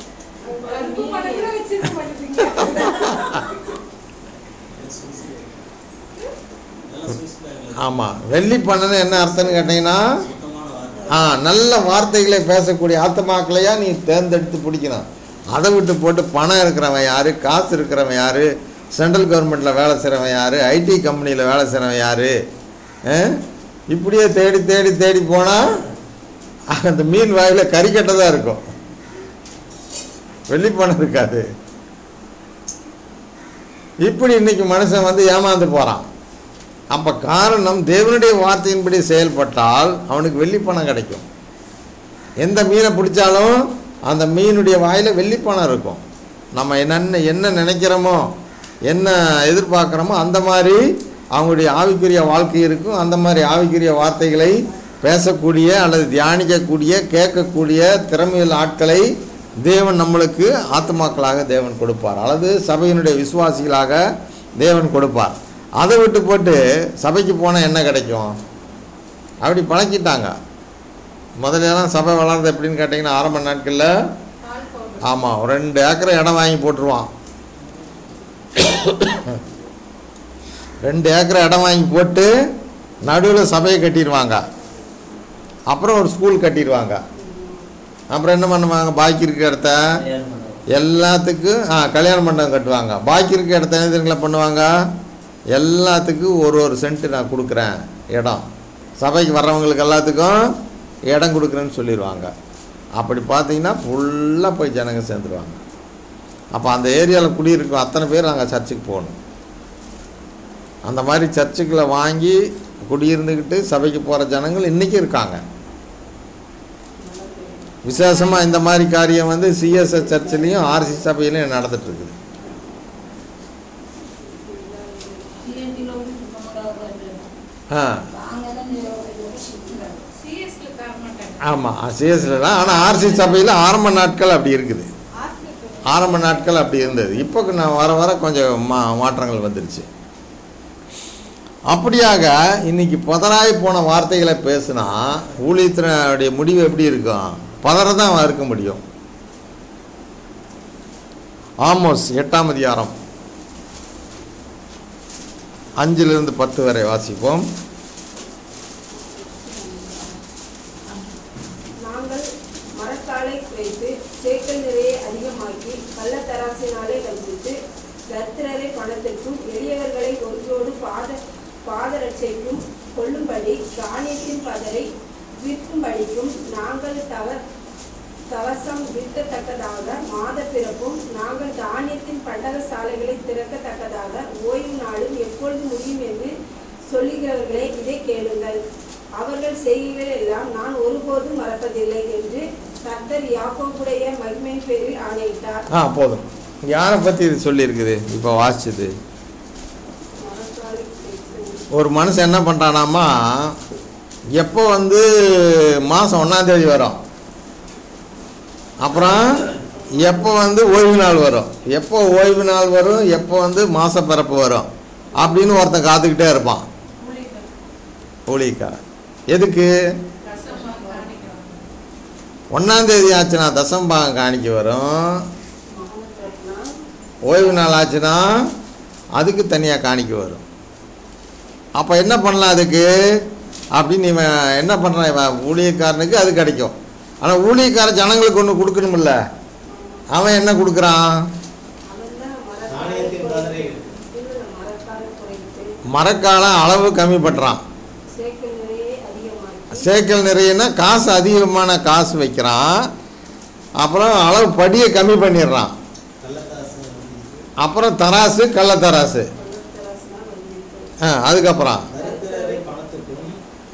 ஆமாம், வெள்ளி பணம்னு என்ன அர்த்தம்னு கேட்டிங்கன்னா, நல்ல வார்த்தைகளை பேசக்கூடிய ஆத்துமாக்களையா நீ தேர்ந்தெடுத்து பிடிக்கணும். அதை விட்டு போட்டு பணம் இருக்கிறவன் யார், காசு இருக்கிறவன் யார், சென்ட்ரல் கவர்மெண்ட்டில் வேலை செய்கிறவன் யார், ஐடி கம்பெனியில் வேலை செய்கிறவன் யார், இப்படியே தேடி தேடி தேடி போனால் அந்த மீன் வாயில் கறிக்கட்டை தான் இருக்கும், வெள்ளி பணம் இருக்காது. இப்படி இன்னைக்கு மனுஷன் வந்து ஏமாந்து போகிறான். அப்போ காரணம், தேவனுடைய வார்த்தையின்படி செயல்பட்டால் அவனுக்கு வெள்ளி பணம் கிடைக்கும். எந்த மீனை பிடிச்சாலும் அந்த மீனுடைய வாயில் வெள்ளி பணம் இருக்கும். நம்ம என்ன நினைக்கிறோமோ, என்ன எதிர்பார்க்குறோமோ அந்த மாதிரி அவங்களுடைய ஆவிக்குரிய வாழ்க்கை இருக்கும். அந்த மாதிரி ஆவிக்குரிய வார்த்தைகளை பேசக்கூடிய அல்லது தியானிக்கக்கூடிய கேட்கக்கூடிய திறமையுள்ள ஆட்களை தேவன் நம்மளுக்கு ஆத்துமாக்களாக தேவன் கொடுப்பார், அல்லது சபையினுடைய விசுவாசிகளாக தேவன் கொடுப்பார். அதை விட்டு போட்டு சபைக்கு போனால் என்ன கிடைக்கும்? அப்படி பழக்கிட்டாங்க. முதலெல்லாம் சபை வளர்றது எப்படின்னு கேட்டிங்கன்னா, ஆரம்ப நாட்களில் ஆமாம் 2 ஏக்கரை இடம் வாங்கி போட்டுருவான். 2 ஏக்கரை இடம் வாங்கி போட்டு நடுவில் சபையை கட்டிடுவாங்க. அப்புறம் ஒரு ஸ்கூல் கட்டிடுவாங்க. அப்புறம் என்ன பண்ணுவாங்க? பாக்கி இருக்க இடத்த எல்லாத்துக்கும் கல்யாண மண்டபம் கட்டுவாங்க. பாக்கி இருக்க இடத்த என்ன தெரியுங்களா பண்ணுவாங்க? எல்லாத்துக்கும் ஒரு சென்ட்டு நான் கொடுக்குறேன் இடம், சபைக்கு வர்றவங்களுக்கு எல்லாத்துக்கும் இடம் கொடுக்குறேன்னு சொல்லிடுவாங்க. அப்படி பார்த்தீங்கன்னா ஃபுல்லாக போய் ஜனங்க சேர்ந்துருவாங்க. அப்போ அந்த ஏரியாவில் குடியிருக்கும் அத்தனை பேர் நாங்கள் சர்ச்சுக்கு போகணும். அந்த மாதிரி சர்ச்சுக்களை வாங்கி குடியிருந்துக்கிட்டு சபைக்கு போகிற ஜனங்கள் இன்றைக்கி இருக்காங்க. விசேஷமாக இந்த மாதிரி காரியம் வந்து சிஎஸ்எஸ் சர்ச்சிலையும் ஆர்சி சபையிலையும் நடந்துகிட்ருக்குது. ஆமாம், சிஎஸ்ல தான். ஆனால் ஆர்சி சபையில் ஆரம்ப நாட்கள் அப்படி இருக்குது. ஆரம்ப நாட்கள் அப்படி இருந்தது. இப்போ நான் வர வர கொஞ்சம் மாற்றங்கள் வந்துடுச்சு. அப்படியாக இன்னைக்கு பதறாய் போன வார்த்தைகளை பேசுனா ஊழியத்தினுடைய முடிவு எப்படி இருக்கும்? பதறதான் இருக்க முடியும். ஆமோஸ் 8ஆம் அதிகாரம் 5-10 வரை வாசிப்போம். நாங்கள் மரக்காலை குறைத்து சேக்கல் நிறைய அதிகமாக்கி கள்ளத்தராசினாலே கற்பித்து தரித்திரரை பணத்திற்கும் எளியவர்களை ஒன்றோடு பாதரட்சைக்கும் கொள்ளும்படி தானியத்தின் பதரை விற்கும்படிக்கும் நாங்கள் தவசம் விற்கத்தக்கதாக மாத பிறப்பும் நாங்கள் தானியத்தின் பண்டக சாலைகளை திறக்கத்தக்கதாக ஓய்வு நாளும் எப்பொழுது முடியும் என்று சொல்லுகிறவர்களே இதை கேளுங்கள். அவர்கள் செய்கைகள் எல்லாம் நான் ஒருபோதும் மறப்பதில்லை என்று கர்த்தர் யாக்கோபுடைய மகிமையின் பேரில் ஆணையிட்டார். போதும். யாரை பற்றி இது சொல்லியிருக்குது? இப்போ வாசிச்சது ஒரு மனுஷன் என்ன பண்ணுறானாமா, எப்போ வந்து மாதம் 1ஆம் தேதி வரும், அப்புறம் எப்போ வந்து ஓய்வு நாள் வரும், எப்போ ஓய்வு நாள் வரும், எப்போ வந்து மாத பிறப்பு வரும் அப்படின்னு ஒருத்தன் காத்துக்கிட்டே இருப்பான் ஊழியக்காரன். எதுக்கு? 1ஆம் தேதி ஆச்சுன்னா தசம்பாகம் காணிக்க வரும், ஓய்வு நாள் ஆச்சுன்னா அதுக்கு தனியாக காணிக்க வரும். அப்போ என்ன பண்ணலாம் அதுக்கு அப்படின்னு இவன் என்ன பண்ணுறான்? இவன் ஊழியக்காரனுக்கு அது கிடைக்கும். ஆனால் ஊழியக்காரன் ஜனங்களுக்கு ஒன்று கொடுக்கணுமில்ல, அவன் என்ன கொடுக்குறான்? மரக்காலம் அளவு கம்மி பண்ணுறான். சேக்கல் நிறையன்னா காசு அதிகமான காசு வைக்கிறான். அப்புறம் அளவு படியை கம்மி பண்ணிடுறான். அப்புறம் தராசு கள்ள தராசு. அதுக்கப்புறம்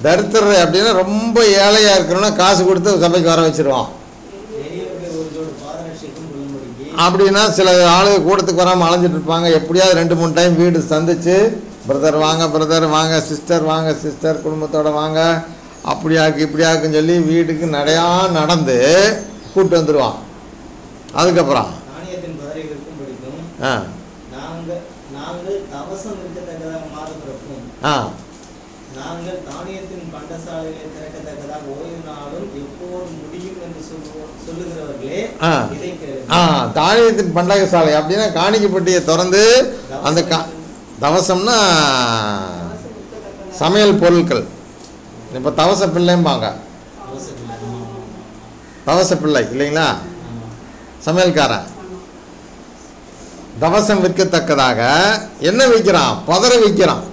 தரித்திரர் அப்படின்னா ரொம்ப ஏழையாக இருக்கிறோன்னா காசு கொடுத்து சபைக்கு வர வச்சிருவான். பெரியவர்கள் ஒரு ஜோடு பாதரட்சைக்கும் கொள்ளும்படிக்கு அப்படின்னா சில ஆளுங்க கூட்டத்துக்கு வராமல் அலைஞ்சிட்டு இருப்பாங்க. எப்படியாவது 2-3 டைம் வீடு சந்திச்சு, பிரதர் வாங்க, பிரதர் வாங்க, சிஸ்டர் வாங்க, சிஸ்டர் குடும்பத்தோட வாங்க, அப்படியாக்கு இப்படியாக்குன்னு சொல்லி வீட்டுக்கு நடந்து கூப்பிட்டு வந்துடுவான். அதுக்கப்புறம் நாணயத்தின் பதரை விற்கும்படிக்கும் ஆ நாங்கள் தவசம் இருக்கத்தக்கதாக மாதப்பிறப்பும் ஆ நாங்கள் தானியத்தின் பண்டசாலைகளை திறக்கத்தக்கதாக ஓய்வு நாளும் எப்போது முடியும் என்று சொல்லுகிறவர்களே ஆ இதை கேளு. தானியத்தின் பண்டக சாலை அப்படின்னா காணிக்கைப்பட்டியை திறந்து அந்த தவசம்னா சமையல் பொருட்கள். இப்போ தவச பிள்ளைம்பாங்க, தவச பிள்ளை இல்லைங்களா, சமையல்காரன். தவசம் விற்கத்தக்கதாக என்ன விற்கிறான்? பதரை விற்கிறான்.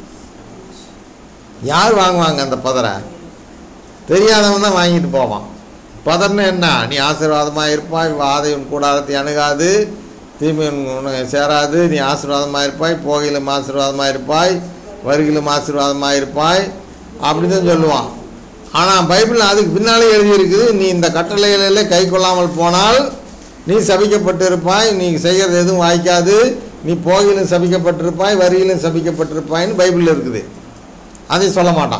யார் வாங்குவாங்க அந்த பதரை? தெரியாதவன் தான் வாங்கிட்டு போவான். பதர்னு என்ன? நீ ஆசீர்வாதமாக இருப்பாய், வாதை உன் கூடாரத்தை அணுகாது, தீமை உனக்கு சேராது, நீ ஆசீர்வாதமாக இருப்பாய், போகையிலும் ஆசீர்வாதமாக இருப்பாய், வருகிலும் ஆசீர்வாதமாக இருப்பாய் அப்படி தான் சொல்லுவான். ஆனால் பைபிளில் அதுக்கு பின்னாலே எழுதியிருக்குது, நீ இந்த கட்டளைகளிலே கை கொள்ளாமல் போனால் நீ சபிக்கப்பட்டிருப்பாய், நீ செய்கிறது எதுவும் வாய்க்காது, நீ போகிலும் சபிக்கப்பட்டிருப்பாய், வருகிலும் சபிக்கப்பட்டிருப்பாய்ன்னு பைபிளில் இருக்குது. அதை சொல்ல மாட்டான்.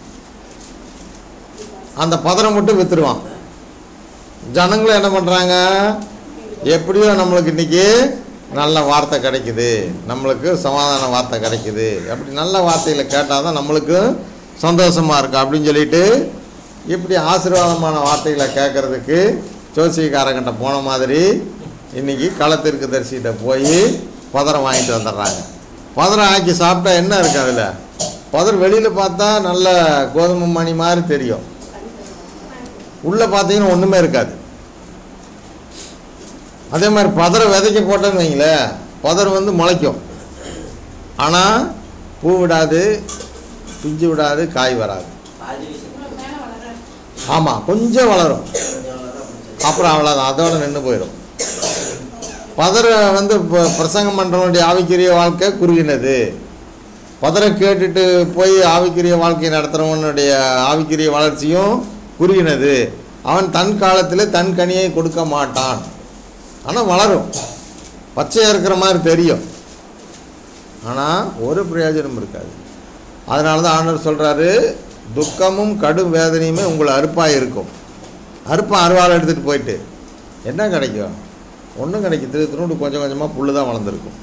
அந்த பதரை மட்டும் விற்றுருவான். ஜனங்களும் என்ன பண்ணுறாங்க? எப்படியோ நம்மளுக்கு இன்றைக்கி நல்ல வார்த்தை கிடைக்குது, நம்மளுக்கு சமாதான வார்த்தை கிடைக்குது, அப்படி நல்ல வார்த்தைகளை கேட்டால் தான் நம்மளுக்கு சந்தோஷமாக இருக்கும் அப்படின்னு சொல்லிட்டு இப்படி ஆசீர்வாதமான வார்த்தைகளை கேட்குறதுக்கு ஜோசியக்காரங்கிட்ட போன மாதிரி இன்றைக்கி களத்திற்கு தரிசிகிட்ட போய் பதரை வாங்கிட்டு வந்துடுறாங்க. பதரை ஆக்கி சாப்பிட்டா என்ன இருக்குது அதில்? பதர் வெளியில் பார்த்தா நல்ல கோதுமை மணி மாதிரி தெரியும், உள்ளே பார்த்தீங்கன்னா ஒன்றுமே இருக்காது. அதே மாதிரி பதரை விதைக்க போட்டேன்னு வைங்களேன், பதர் வந்து முளைக்கும், ஆனால் பூ விடாது, பிஞ்சு விடாது, காய் வராது. ஆமாம், கொஞ்சம் வளரும், அப்புறம் அவ்வளோதான், அதோட நின்று போயிடும். பதரை வந்து பிரசங்கம் பண்ணுறவனுடைய ஆவிக்குரிய வாழ்க்கை குறுகினது. பதரை கேட்டுட்டு போய் ஆவிக்குரிய வாழ்க்கையை நடத்துகிறவனுடைய ஆவிக்குரிய வளர்ச்சியும் குறுகினது. அவன் தன் காலத்தில் தன் கனியை கொடுக்க மாட்டான், ஆனால் வளரும், பச்சையாக இருக்கிற மாதிரி தெரியும், ஆனால் ஒரு பிரயோஜனம் இருக்காது. அதனால தான் ஆண்டவர் சொல்கிறாரு, துக்கமும் கடும் வேதனையுமே உங்களை அறுப்பாக இருக்கும். அறுப்பாக அறுவாள் எடுத்துகிட்டு போயிட்டு என்ன கிடைக்கும்? ஒன்றும் கிடைக்கும், திருநூறு கொஞ்சம் கொஞ்சமாக புல்லு தான் வளர்ந்துருக்கும்.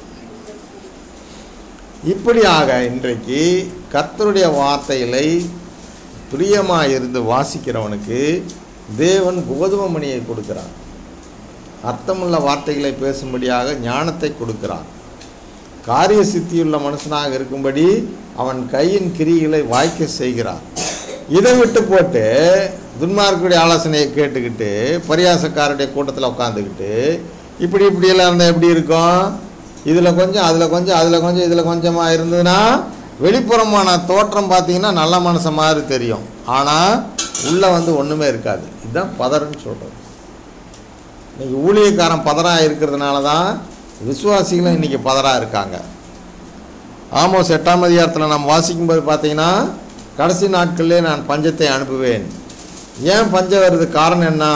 இப்படியாக இன்றைக்கு கர்த்தருடைய வார்த்தைகளை பிரியமாக இருந்து வாசிக்கிறவனுக்கு தேவன் கோதுமை மணியை கொடுக்கிறார், அர்த்தமுள்ள வார்த்தைகளை பேசும்படியாக ஞானத்தை கொடுக்கிறார், காரிய சித்தியுள்ள மனுஷனாக இருக்கும்படி அவன் கையின் கிரிகளை வாய்க்க செய்கிறார். இதை விட்டு போட்டு துன்மார்க்குடைய ஆலோசனையை கேட்டுக்கிட்டு பரியாசக்காரருடைய கூட்டத்தில் உட்காந்துக்கிட்டு இப்படியெல்லாம் இருந்தால் எப்படி இருக்கும்? இதில் கொஞ்சம், அதில் கொஞ்சம், அதில் கொஞ்சம், இதில் கொஞ்சமாக இருந்ததுன்னா வெளிப்புறமான தோற்றம் பார்த்தீங்கன்னா நல்ல மனுஷன் மாதிரி தெரியும், ஆனால் உள்ளே வந்து ஒன்றுமே இருக்காது. இதுதான் பதறன்னு சொல்கிறது. இன்றைக்கி ஊழியக்காரன் பதறாக இருக்கிறதுனால தான் விசுவாசிகளும் இன்றைக்கி பதறாக இருக்காங்க. ஆமோஸ் 8ஆம் அதிகாரத்தில் நம்ம வாசிக்கும்போது பார்த்தீங்கன்னா, கடைசி நாட்களிலே நான் பஞ்சத்தை அனுப்புவேன். ஏன் பஞ்சம் வருது? காரணம் என்ன?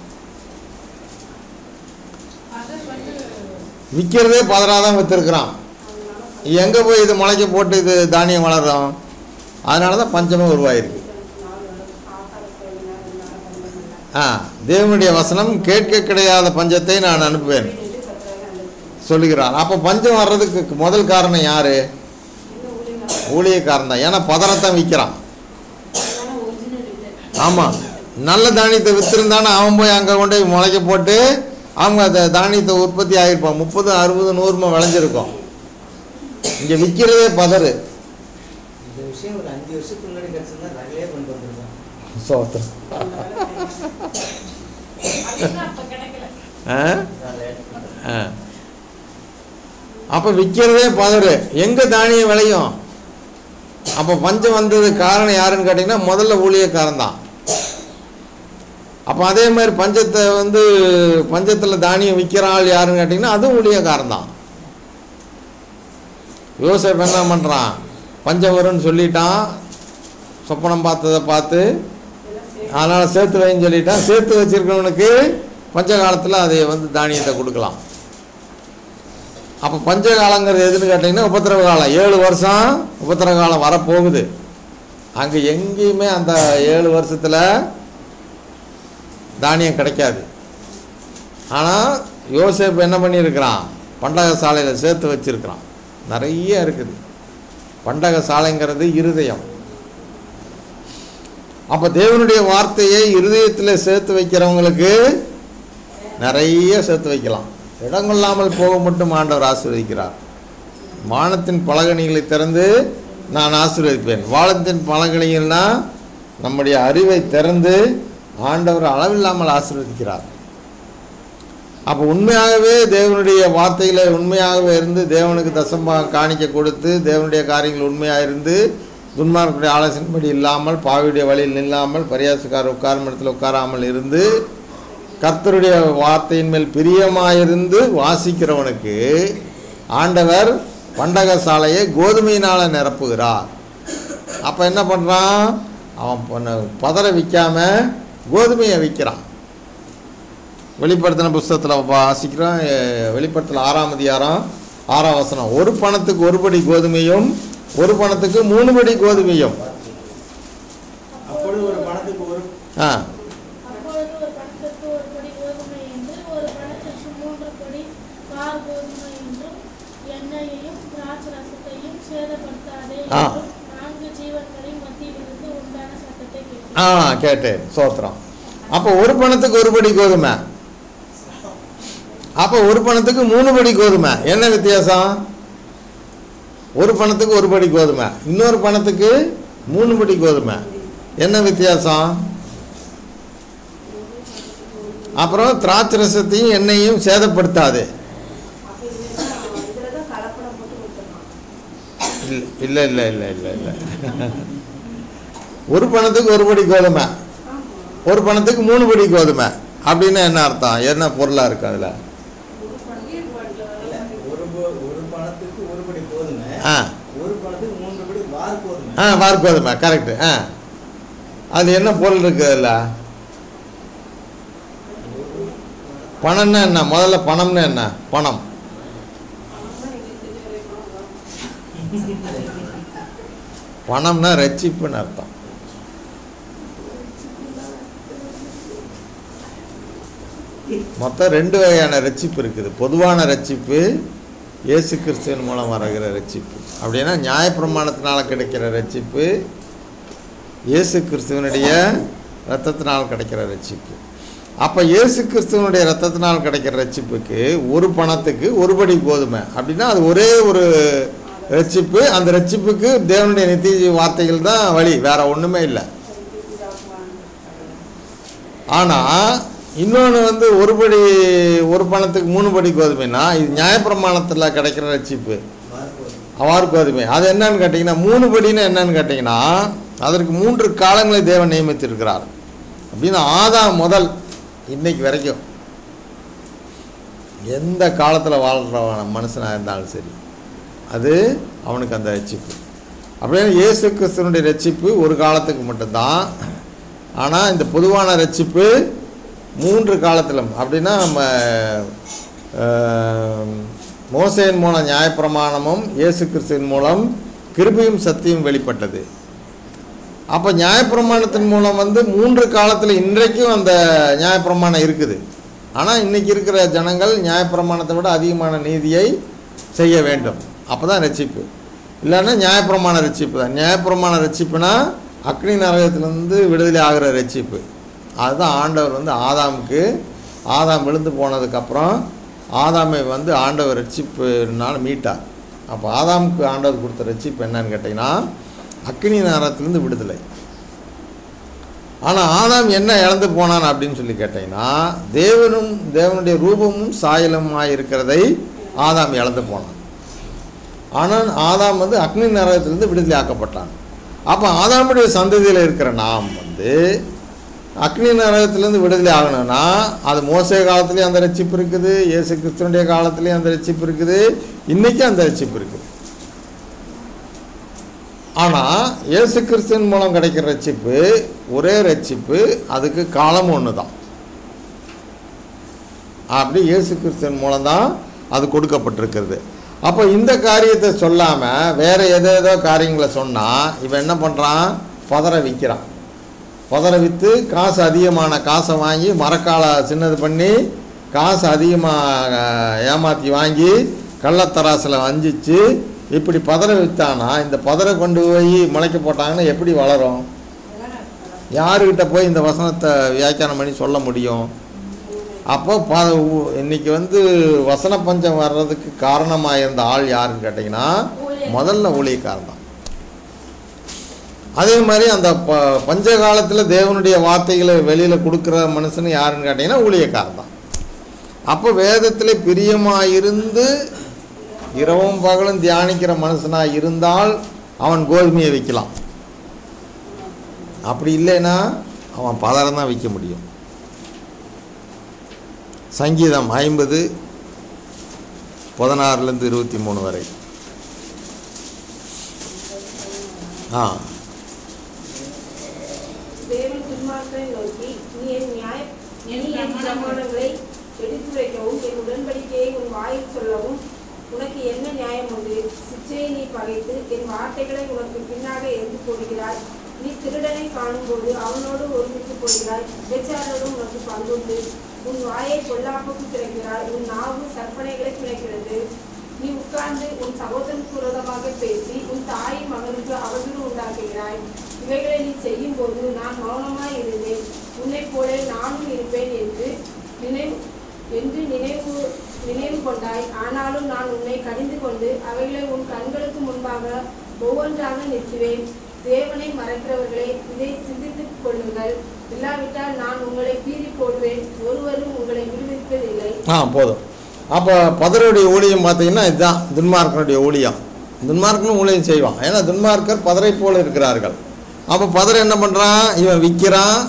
விற்கிறதே பதறாக தான் விற்றுருக்குறான். எங்கே போய் இது முளைக்க போட்டு இது தானியம் வளரும்? அதனால தான் பஞ்சமே உருவாயிருக்கு. தேவனுடைய வசனம் கேட்க கிடையாத பஞ்சத்தை நான் அனுப்புவேன் சொல்லுகிறார். அப்போ பஞ்சம் வர்றதுக்கு முதல் காரணம் யாரு? ஊழியக்காரன் தான். ஏன்னா பதறத்தான் விற்கிறான். ஆமாம், நல்ல தானியத்தை விற்றுருந்தானே அவன் போய் அங்கே கொண்டு போய் முளைக்க போட்டு அவங்க அந்த தானியத்தை உற்பத்தி ஆகிருப்பான். 30, 60, 100 விளைஞ்சிருக்கும். இங்கே விற்கிறதே பதறு. இந்த விஷயம் ஒரு 5 வருஷத்துக்கு முன்னாடி கிடைச்சிருந்தா நிறைய கொண்டு வந்திருக்கான். சோத்திரம். அப்போ விற்கிறதே பதறு. எங்கே தானியம் விளையும்? அப்போ பஞ்சம் வந்தது காரணம் யாருன்னு கேட்டிங்கன்னா முதல்ல ஊழியக்காரன் தான். அப்போ அதே மாதிரி பஞ்சத்தில் தானியம் விற்கிற ஆள் யாருன்னு கேட்டிங்கன்னா அதுவும் ஊழியக்காரன் தான். யோசேப்பு என்ன பண்ணுறான்? பஞ்சம் வரும்னு சொல்லிட்டான், சொப்பனம் பார்த்ததை பார்த்து அதனால் சேர்த்து வைன்னு சொல்லிட்டான். சேர்த்து வச்சிருக்கிறவனுக்கு பஞ்ச காலத்தில் அதை வந்து தானியத்தை கொடுக்கலாம். அப்போ பஞ்ச காலங்கிறது எதுன்னு கேட்டிங்கன்னா உபத்திரவ காலம். 7 வருஷம் உபத்திரவ காலம் வரப்போகுது. அங்கே எங்கேயுமே அந்த 7 வருஷத்தில் தானியம் கிடைக்காது. ஆனால் யோசேப்பு என்ன பண்ணியிருக்கிறான், பண்டக சாலையில் சேர்த்து வச்சிருக்கிறான். நிறைய இருக்குது. பண்டக சாலைங்கிறது இருதயம். அப்போ தேவனுடைய வார்த்தையை இருதயத்தில் சேர்த்து வைக்கிறவங்களுக்கு நிறைய சேர்த்து வைக்கலாம். இடங்கொள்ளாமல் போக மட்டும் ஆண்டவர் ஆசீர்வதிக்கிறார். வானத்தின் பலகணிகளை திறந்து நான் ஆசீர்வதிப்பேன். வானத்தின் பலகணிகள்னா நம்முடைய அறிவை திறந்து ஆண்டவர் அளவில்லாமல் ஆசீர்வதிக்கிறார். அப்போ உண்மையாகவே தேவனுடைய வார்த்தைகளை உண்மையாகவே இருந்து தேவனுக்கு தசமாக காணிக்க கொடுத்து தேவனுடைய காரியங்கள் உண்மையாக இருந்து துன்மார்க்குடைய ஆலோசனைப்படி இல்லாமல் பாவியுடைய வழியில் நில்லாமல் பரியாசக்காரர் உட்காரும் இடத்துல உட்காராமல் இருந்து கர்த்தருடைய வார்த்தையின் மேல் பிரியமாயிருந்து வாசிக்கிறவனுக்கு ஆண்டவர் பண்டக சாலையை கோதுமையினால் நிரப்புகிறார். அப்போ என்ன பண்ணுறான், அவன் பதரை விற்காம கோதுமையை விற்கிறான். வெளிப்படுத்தின புஸ்தகத்தில் வாசிக்கிறோம். வெளிப்படுத்தல் 6ஆம் அதிகாரம் 6ஆம் வசனம். 1 பணத்துக்கு 1 படி கோதுமையும் 1 பணத்துக்கு 3 படி கோதுமையும். அப்பொழுது ஒரு பணத்துக்கு ஒரு படி கோதுமை என்று, ஒரு பணத்துக்கு 3 படி கார் கோதுமை என்றும், எண்ணெயையும் திராட்சை ரசத்தையும் சேதப்படுத்தாதே என்றும் 4 ஜீவன்களின் மத்தியிலிருந்து உண்டான சத்தத்தை கேட்டேன். கேட்டேன். சோத்திரம். அப்போ 1 பணத்துக்கு 1 படி கோதுமை. அப்போ 1 பணத்துக்கு 3 படி கோதுமை. என்ன வித்தியாசம்? 1 பணத்துக்கு 1 படி கோதுமை, இன்னொரு பணத்துக்கு 3 படி கோதுமை. என்ன வித்தியாசம்? அப்புறம் திராட்சை ரசத்தையும் எண்ணெயையும் சேதப்படுத்தாது. இல்லை இல்லை இல்லை இல்லை இல்லை 1 பணத்துக்கு 1 படி கோதுமை, 1 பணத்துக்கு 3 படி கோதுமை. அப்படின்னா என்ன அர்த்தம்? என்ன பொருளாக இருக்கு அதில்? வார்கோதுமை. கரெக்டு. அது என்ன பொருள் இருக்குது அதில்? பணம்னா என்ன? முதல்ல பணம்னா என்ன? பணம் பணம்னா ரட்சிப்புன்னு அர்த்தம். மொத்தம் 2 வகையான ரட்சிப்பு இருக்குது. பொதுவான ரட்சிப்பு, இயேசு கிறிஸ்துவின் மூலம் வருகிற ரட்சிப்பு. அப்படின்னா நியாயப்பிரமாணத்தினால் கிடைக்கிற ரட்சிப்பு, இயேசு கிறிஸ்துவனுடைய இரத்தத்தினால் கிடைக்கிற ரட்சிப்பு. அப்போ இயேசு கிறிஸ்துவனுடைய இரத்தத்தினால் கிடைக்கிற ரட்சிப்புக்கு 1 பணத்துக்கு 1 படி கோதுமை. அப்படின்னா அது ஒரே ஒரு ரட்சிப்பு. அந்த ரட்சிப்புக்கு தேவனுடைய நித்திய வார்த்தைகள் தான் வழி, வேற ஒன்றுமே இல்லை. ஆனால் இன்னொன்று வந்து 1 பணத்துக்கு 3 படி கோதுமைன்னா இது நியாயப்பிரமாணத்தில் கிடைக்கிற ரட்சிப்பு, வார்கோதுமை. அது என்னன்னு கேட்டிங்கன்னா 3 படின்னு என்னன்னு கேட்டிங்கன்னா அதற்கு 3 காலங்களை தேவன் நியமித்திருக்கிறார். அப்படின்னா ஆதாம் முதல் இன்னைக்கு வரைக்கும் எந்த காலத்தில் வாழ்கிற மனுஷனாக இருந்தாலும் சரி அது அவனுக்கு அந்த ரட்சிப்பு. அப்படின்னா இயேசு கிறிஸ்துவனுடைய ரட்சிப்பு ஒரு காலத்துக்கு மட்டும்தான். ஆனால் இந்த பொதுவான ரட்சிப்பு 3 காலத்திலும். அப்படின்னா நம்ம மோசேயின் மூலம் நியாயப்பிரமாணமும் இயேசு கிறிஸ்துவின் மூலம் கிருபையும் சத்தியம் வெளிப்பட்டது. அப்போ நியாயப்பிரமாணத்தின் மூலம் வந்து 3 காலத்தில் இன்றைக்கும் அந்த நியாயப்பிரமாணம் இருக்குது. ஆனால் இன்றைக்கி இருக்கிற ஜனங்கள் நியாயப்பிரமாணத்தை விட அதிகமான நீதியை செய்ய வேண்டும். அப்போ தான் ரட்சிப்பு. இல்லைன்னா நியாயப்பிரமாண ரட்சிப்பு தான். நியாயப்பிரமாண ரட்சிப்புனா அக்னி நரகத்திலேருந்து விடுதலை ஆகிற ரட்சிப்பு. அதுதான் ஆண்டவர் வந்து ஆதாம் விழுந்து போனதுக்கப்புறம் ஆதாமை வந்து ஆண்டவர் ரட்சிப்புனால மீட்டார். அப்போ ஆதாமுக்கு ஆண்டவர் கொடுத்த ரட்சிப்பு என்னன்னு கேட்டிங்கன்னா அக்னி நரகத்திலேருந்து விடுதலை. ஆனால் ஆதாம் என்ன இழந்து போனான் அப்படின்னு சொல்லி கேட்டிங்கன்னா தேவனுடைய ரூபமும் சாயலுமாக இருக்கிறதை ஆதாம் இழந்து போனான். ஆனால் ஆதாம் வந்து அக்னி நரகத்திலிருந்து விடுதலை ஆக்கப்பட்டான். அப்போ ஆதாமுடைய சந்ததியில் இருக்கிற நாம் வந்து அக்னி நரகத்திலேருந்து விடுதலை ஆகணும்னா அது மோசே காலத்துலேயும் அந்த ரட்சிப்பு இருக்குது, இயேசு கிறிஸ்துவனுடைய காலத்துலேயும் அந்த ரட்சிப்பு இருக்குது, இன்றைக்கும் அந்த ரட்சிப்பு இருக்குது. ஆனால் இயேசு கிறிஸ்துவின் மூலம் கிடைக்கிற ரட்சிப்பு ஒரே ரட்சிப்பு, அதுக்கு காலம் ஒன்று தான். அப்படி இயேசு கிறிஸ்துவின் மூலம்தான் அது கொடுக்கப்பட்டிருக்கிறது. அப்போ இந்த காரியத்தை சொல்லாமல் வேறு ஏதேதோ காரியங்களை சொன்னால் இவன் என்ன பண்ணுறான்? பதற விற்கிறான். பதற விற்று காசு அதிகமான காசை வாங்கி மரக்காலை சின்னது பண்ணி காசு அதிகமாக ஏமாற்றி வாங்கி கள்ளத்தராசில் வஞ்சிச்சு இப்படி பதற விற்றானா, இந்த பதரை கொண்டு போய் முளைக்க போட்டாங்கன்னா எப்படி வளரும்? யாருக்கிட்ட போய் இந்த வசனத்தை வியாக்கியானம் பண்ணி சொல்ல முடியும்? அப்போ இன்னைக்கு வசன பஞ்சம் வர்றதுக்கு காரணமாக இருந்த ஆள் யாருன்னு கேட்டிங்கன்னா முதல்ல ஊழியக்காரன் தான். அதே மாதிரி அந்த பஞ்ச காலத்தில் தேவனுடைய வார்த்தைகளை வெளியில் கொடுக்குற மனுஷன் யாருன்னு கேட்டிங்கன்னா ஊழியக்காரன் தான். அப்போ வேதத்தில் பிரியமாயிருந்து இரவும் பகலும் தியானிக்கிற மனுஷனாக இருந்தால் அவன் கோதுமையை விற்கலாம். அப்படி இல்லைன்னா அவன் பதரம் தான் விற்க முடியும். சங்கீதம் 50:16-23 வரை. தேவன் துன்மார்க்கரை நோக்கி, நீ என் பிரமாணங்களை எடுத்துரைக்கவும் என் உடன்படிக்கையை உன் வாயில் சொல்லவும் உனக்கு என்ன நியாயம் உண்டு? சிச்சையை நீ பகைத்து என் வார்த்தைகளை உனக்கு பின்னாக எரிந்து போடுகிறாய். நீ திருடனை காணும்போது அவனோடு ஒருமித்து போகிறாய். விபச்சாரரும் உனக்கு பங்குண்டு. உன் வாயை பொல்லாப்புக்கு திறக்கிறாய். உன் நாவு சற்பனைகளை பிழைக்கிறது. நீ உட்கார்ந்து உன் சகோதரனுக்கு விரோதமாக பேசி உன் தாயின் மகனுக்கு அவதூறு உண்டாக்குகிறாய். இவைகளை நீ செய்யும் போது நான் மௌனமாய் இருந்தேன். உன்னை போல நானும் இருப்பேன் என்று நினைவு கொண்டாய். ஆனாலும் நான் உன்னை கடிந்து கொண்டு அவைகளை உன் கண்களுக்கு முன்பாக ஒவ்வொன்றாக நிறுத்துவேன். தேவனை மறக்கிறவர்களே, இதை சிந்தித்துக் கொள்ளுங்கள். இல்லாவிட்டால் நான் உங்களை பீறி போடுவேன். ஒருவரும் உங்களை விடுவிப்பதில்லை. போதும். அப்போ பதருடைய ஊழியம் பார்த்தீங்கன்னா இதுதான் துன்மார்க்கனுடைய ஊழியம். துன்மார்க்கனும் ஊழியம் செய்வான். ஏன்னா துன்மார்க்கர் பதரை போல இருக்கிறார்கள். அப்போ பதரை என்ன பண்ணுறான்? இவன் விற்கிறான்,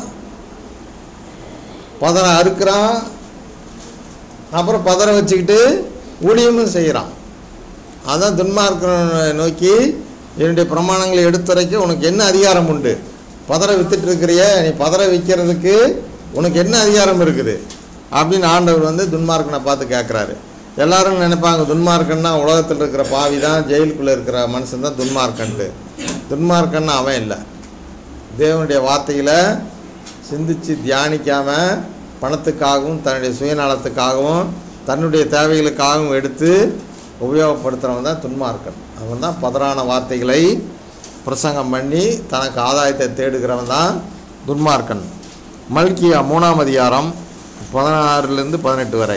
பதரை அறுக்கிறான், அப்புறம் பதரை வச்சுக்கிட்டு ஊழியமும் செய்கிறான். அதான் துன்மார்க்கனை நோக்கி என்னுடைய பிரமாணங்களை எடுத்துரைக்க உனக்கு என்ன அதிகாரம் உண்டு? பதரை வித்துட்டு இருக்கிறிய, நீ பதரை விற்கிறதுக்கு உனக்கு என்ன அதிகாரம் இருக்குது அப்படின்னு ஆண்டவர் துன்மார்க்கனை பார்த்து கேட்குறாரு. எல்லாரும் நினைப்பாங்க துன்மார்க்கன்னா உலகத்தில் இருக்கிற பாவி தான், ஜெயிலுக்குள்ளே இருக்கிற மனுஷன் தான் துன்மார்க்கன்ட்டு. துன்மார்க்கன்னா அவன் இல்லை. தேவனுடைய வார்த்தைகளை சிந்தித்து தியானிக்காமல் பணத்துக்காகவும் தன்னுடைய சுயநலத்துக்காகவும் தன்னுடைய தேவைகளுக்காகவும் எடுத்து உபயோகப்படுத்துகிறவன் தான் துன்மார்க்கன். அவன் தான் பதறான வார்த்தைகளை பிரசங்கம் பண்ணி தனக்கு ஆதாயத்தை தேடுகிறவன் தான் துன்மார்க்கன். மல்கியா 3ஆம் அதிகாரம் 16-18 வரை.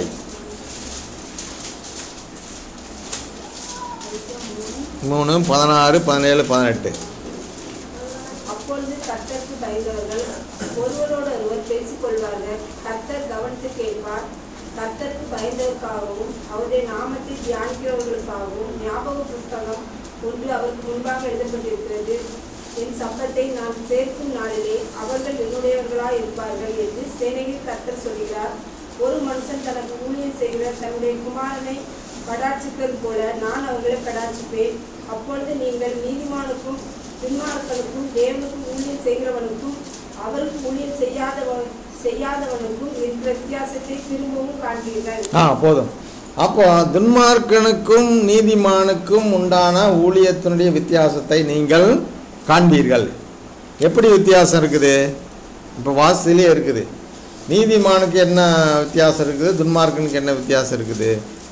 மூணு 16, 17, 18. அப்பொழுது கர்த்தருக்கு பயந்தவர்கள் ஒருவரோடொருவர் பேசிக்கொள்வார்கள். கர்த்தர் கவனித்து கேட்பார். கர்த்தருக்கு பயந்தவர்களுக்காகவும் அவருடைய நாமத்தை தியானிக்கிறவர்களுக்காகவும் ஞாபக புஸ்தகம் ஒன்று அவருக்கு முன்பாக எழுதப்பட்டிருக்கிறது. என் சம்பத்தை நான் சேர்க்கும் நாளிலே அவர்கள் என்னுடையவர்களாய் இருப்பார்கள் என்று சேனையில் கர்த்தர் சொல்கிறார். ஒரு மனுஷன் தனக்கு ஊழியம் செய்கிற தன்னுடைய குமாரனை கடாட்சிப்பது போல நான் அவர்களை கடாட்சிப்பேன். அப்பொழுது நீங்கள் நீதிமானுக்கும் துன்மார்க்கனுக்கும் தேவனுக்கும் ஊழியம் செய்கிறவனுக்கும் அவருக்கு ஊழியம் செய்யாதவனுக்கும் இருக்கிற வித்தியாசத்தை திரும்பவும் காண்பீர்கள். போதும். அப்போ துன்மார்க்கனுக்கும் நீதிமானுக்கும் உண்டான ஊழியத்தினுடைய வித்தியாசத்தை நீங்கள் காண்பீர்கள். எப்படி வித்தியாசம் இருக்குது? இப்போ வாசத்திலே இருக்குது. நீதிமானுக்கு என்ன வித்தியாசம் இருக்குது, துன்மார்க்கனுக்கு என்ன வித்தியாசம் இருக்குது?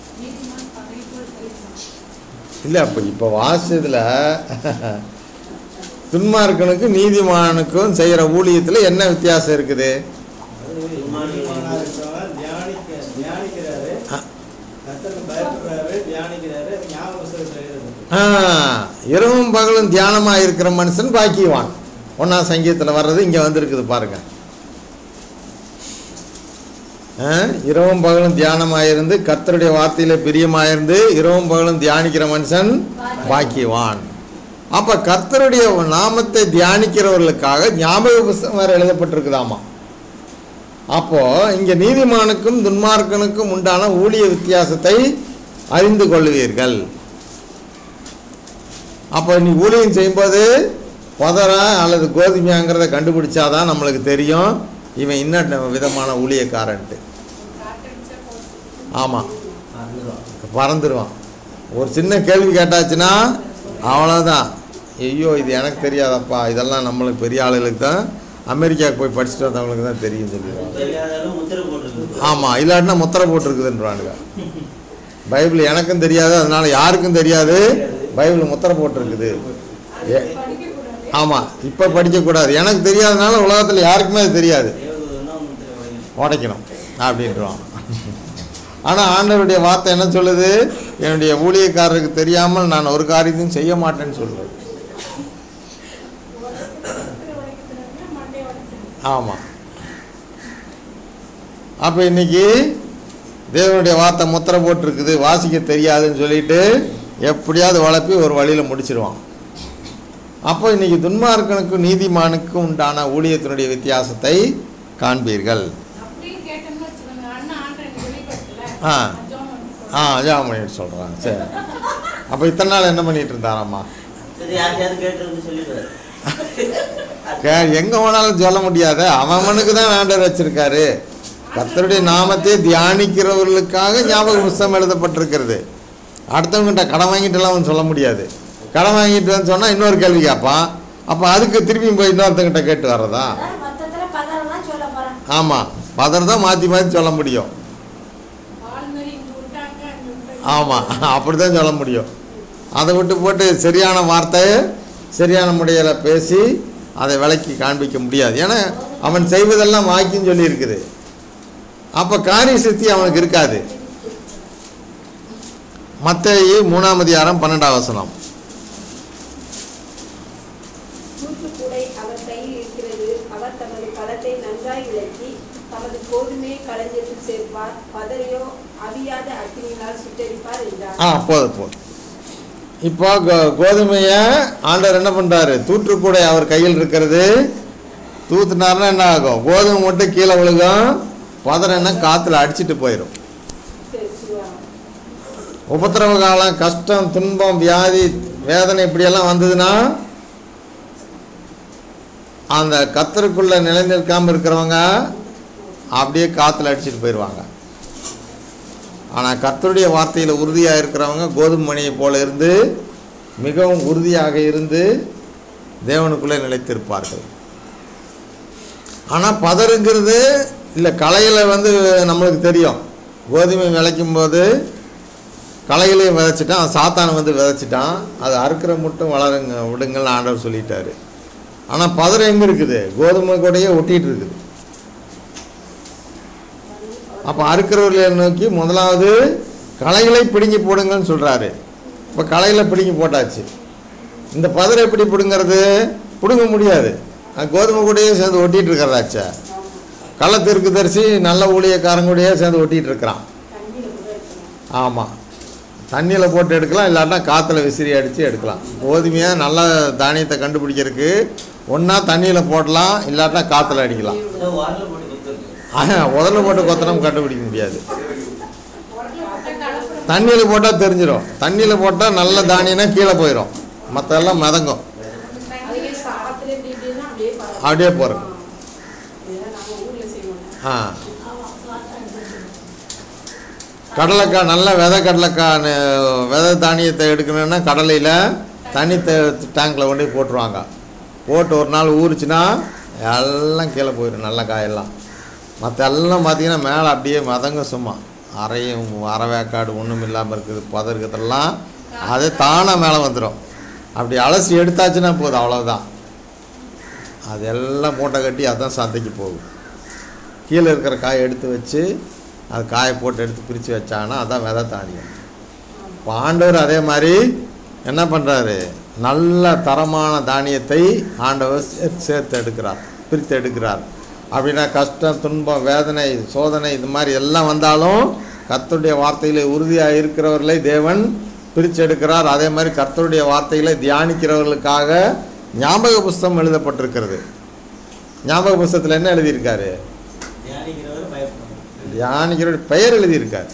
இல்லை, இப்போ வாசத்தில் துன்மார்க்கனுக்கு நீதிமானுக்கும் செய்கிற ஊழியத்தில் என்ன வித்தியாசம் இருக்குது? இரவும் பகலும் தியானமாக இருக்கிற மனுஷன் பாக்கியவான். 1ஆம் சங்கீதத்தில் வர்றது இங்கே வந்திருக்குது பாருங்க. இரவும் பகலும் தியானமாயிருந்து கர்த்தருடைய வார்த்தையில பிரியமாயிருந்து இரவும் பகலும் தியானிக்கிற மனுஷன் பாக்கியவான். அப்போ கர்த்தருடைய நாமத்தை தியானிக்கிறவர்களுக்காக ஞாபக புஸ்தகம் வேறு எழுதப்பட்டிருக்குதாமா. அப்போது இங்கே நீதிமானுக்கும் துன்மார்க்கனுக்கும் உண்டான ஊழிய வித்தியாசத்தை அறிந்து கொள்வீர்கள். அப்போ நீ ஊழியம் செய்யும்போது புதரை அல்லது கோதுமையாங்கிறத கண்டுபிடிச்சாதான் நம்மளுக்கு தெரியும் இவன் இன்ன விதமான ஊழியக்காரன்ட்டு. ஆமாம், பறந்துடுவான். ஒரு சின்ன கேள்வி கேட்டாச்சுன்னா அவ்வளோதான். ஐயோ இது எனக்கு தெரியாதப்பா, இதெல்லாம் நம்மளுக்கு பெரிய ஆளுகளுக்கு தான், அமெரிக்காவுக்கு போய் படிச்சுட்டு வந்தவங்களுக்கு தான் தெரியும் சொல்லிடுவாங்க. ஆமாம், இல்லாட்டினா முத்திரை போட்டிருக்குதுன்றானுங்க. பைபிள் எனக்கும் தெரியாது, அதனால யாருக்கும் தெரியாது, பைபிள் முத்திரை போட்டிருக்குது. ஆமாம், இப்போ படிக்கக்கூடாது, எனக்கு தெரியாதனால உலகத்தில் யாருக்குமே அது தெரியாது, உடைக்கணும் அப்படின்றான். ஆனால் ஆண்டவருடைய வார்த்தை என்ன சொல்லுது? என்னுடைய ஊழியக்காரருக்கு தெரியாமல் நான் ஒரு காரியத்தையும் செய்ய மாட்டேன்னு சொல்லுது. ஆமாம், அப்போ இன்னைக்கு தேவனுடைய வார்த்தை முத்திரை போட்டிருக்குது, வாசிக்க தெரியாதுன்னு சொல்லிட்டு எப்படியாவது வளர்ப்பி ஒரு வழியில் முடிச்சிடுவான். அப்போ இன்னைக்கு துன்மார்க்கனுக்கும் நீதிமானுக்கும் உண்டான ஊழியத்தினுடைய வித்தியாசத்தை காண்பீர்கள். ஜாம் பண்ணிட்டு சொல்கிறான். சரி, அப்போ இத்தனை நாள் என்ன பண்ணிட்டு இருந்தாராம்மா? எங்கே வேணாலும் சொல்ல முடியாத, அவனுக்கு தான் ஆண்டவர் வச்சிருக்காரு. கர்த்தருடைய நாமத்தை தியானிக்கிறவர்களுக்காக ஞாபக புஸ்தகம் எழுதப்பட்டிருக்கிறது. அடுத்தவங்கிட்ட கடன் வாங்கிட்டுலாம் அவன் சொல்ல முடியாது. கடன் வாங்கிட்டு சொன்னால் இன்னொரு கேள்வி கேட்பான். அப்போ அதுக்கு திரும்பியும் போய் இன்னொருத்தங்கிட்ட கேட்டு வர்றதா? ஆமாம், பதர் தான் மாற்றி மாற்றி சொல்ல முடியும். ஆமாம், அப்படி தான் சொல்ல முடியும். அதை விட்டு போட்டு சரியான வார்த்தையை சரியான முறையில் பேசி அதை விலைக்கு காண்பிக்க முடியாது. ஏன்னா அவன் செய்வதெல்லாம் வாக்கின்னு சொல்லி இருக்குது. அப்போ காரிய சித்தி அவனுக்கு இருக்காது. மத்தேயு 3:12. தூற்றுக்கூடை அவர் கையில் இருக்கிறது. அவர் தமது களத்தை நன்றாய் விளக்கி தமது கோதுமையை களஞ்சியத்தில் சேர்ப்பார், பதரையோ அவியாத அக்கினியினால் சுட்டெரிப்பார் என்றார். போதும். இப்போ கோதுமையை ஆண்டவர் என்ன பண்ணுறாரு? தூற்றுக்கூடை அவர் கையில் இருக்கிறது. தூத்துனாருன்னா என்ன ஆகும்? கோதுமை மட்டும் கீழே விழுகும், பதரை என்ன காற்றுல அடிச்சுட்டு போயிடும். உபத்திரவ காலம், கஷ்டம், துன்பம், வியாதி, வேதனை இப்படியெல்லாம் வந்ததுன்னா அந்த கத்தருக்குள்ள நிலைநிற்காமல் இருக்கிறவங்க அப்படியே காற்றுல அடிச்சுட்டு போயிடுவாங்க. ஆனால் கர்த்தருடைய வார்த்தையில் உறுதியாக இருக்கிறவங்க கோதுமை மணியை போல இருந்து மிகவும் உறுதியாக இருந்து தேவனுக்குள்ளே நிலைத்திருப்பார்கள். ஆனால் பதறுங்கிறது இல்லை, களையில் நம்மளுக்கு தெரியும். கோதுமை விளைக்கும் போது களைகளையும் விதைச்சிட்டான், சாத்தானை விதைச்சிட்டான். அது அறுக்கிற மட்டும் வளருங்க விடுங்கள்னு ஆண்டவர் சொல்லிட்டாரு. ஆனால் பதறு எங்கே இருக்குது? கோதுமை கூடையே ஒட்டிகிட்டு இருக்குது. அப்போ அறுக்கிறவர்களை நோக்கி முதலாவது களைகளை பிடுங்கி போடுங்கன்னு சொல்கிறாரு. இப்போ களைகளை பிடுங்கி போட்டாச்சு. இந்த பதரை எப்படி பிடுங்கிறது? பிடுங்க முடியாது, கோதுமை கூடையே சேர்ந்து ஒட்டிகிட்டு இருக்கிறதாச்சா. களத்திற்கு தரிசி நல்ல ஊழியக்காரங்கூடையே சேர்ந்து ஒட்டிகிட்டு இருக்கிறான். ஆமாம், தண்ணியில் போட்டு எடுக்கலாம், இல்லாட்டா காற்றுல விசிறி அடித்து எடுக்கலாம். கோதுமையாக நல்ல தானியத்தை கண்டுபிடிக்கிறதுக்கு ஒன்றா தண்ணியில் போடலாம், இல்லாட்டா காற்றுல அடிக்கலாம். உதல போட்டு கொத்தனம் கண்டுபிடிக்க முடியாது. தண்ணியில் போட்டால் தெரிஞ்சிடும். தண்ணியில் போட்டால் நல்ல தானியம்னா கீழே போயிடும், மற்றெல்லாம் மிதங்கும், அப்படியே போகிறோம். கடலைக்காய், நல்ல கடலைக்காய் விதை தானியத்தை எடுக்கணுன்னா கடலையில் தண்ணி டேங்கில் கொண்டு போய் போட்டுருவாங்க. போட்டு ஒரு நாள் ஊறிச்சுன்னா எல்லாம் கீழே போயிடும், நல்ல காயெல்லாம். மற்ற எல்லாம் பார்த்திங்கன்னா மேலே அப்படியே மதங்க, சும்மா அரை வேக்காடு ஒன்றும் இல்லாமல் இருக்குது. பதற்கத்தெல்லாம் அதே தானாக மேலே வந்துடும். அப்படி அலசி எடுத்தாச்சுன்னா போதும், அவ்வளோதான். அதெல்லாம் மூட்டை கட்டி அதான் சந்தைக்கு போகும். கீழே இருக்கிற காயை எடுத்து வச்சு அது காயை போட்டு எடுத்து பிரித்து வச்சாங்கன்னா அதான் விதை தானியம். இப்போ ஆண்டவர் அதே மாதிரி என்ன பண்ணுறாரு? நல்ல தரமான தானியத்தை ஆண்டவர் சேர்த்து எடுக்கிறார், பிரித்து எடுக்கிறார். அப்படின்னா கஷ்டம், துன்பம், வேதனை, சோதனை இது மாதிரி எல்லாம் வந்தாலும் கர்த்தருடைய வார்த்தையில் உறுதியாக இருக்கிறவர்களை தேவன் பிரித்து எடுக்கிறார். அதே மாதிரி கர்த்தருடைய வார்த்தைகளை தியானிக்கிறவர்களுக்காக ஞாபக புஸ்தகம் எழுதப்பட்டிருக்கிறது. ஞாபக புஸ்தகத்தில் என்ன எழுதியிருக்காரு? தியானிக்கிறவர் பெயர் எழுதியிருக்கார்.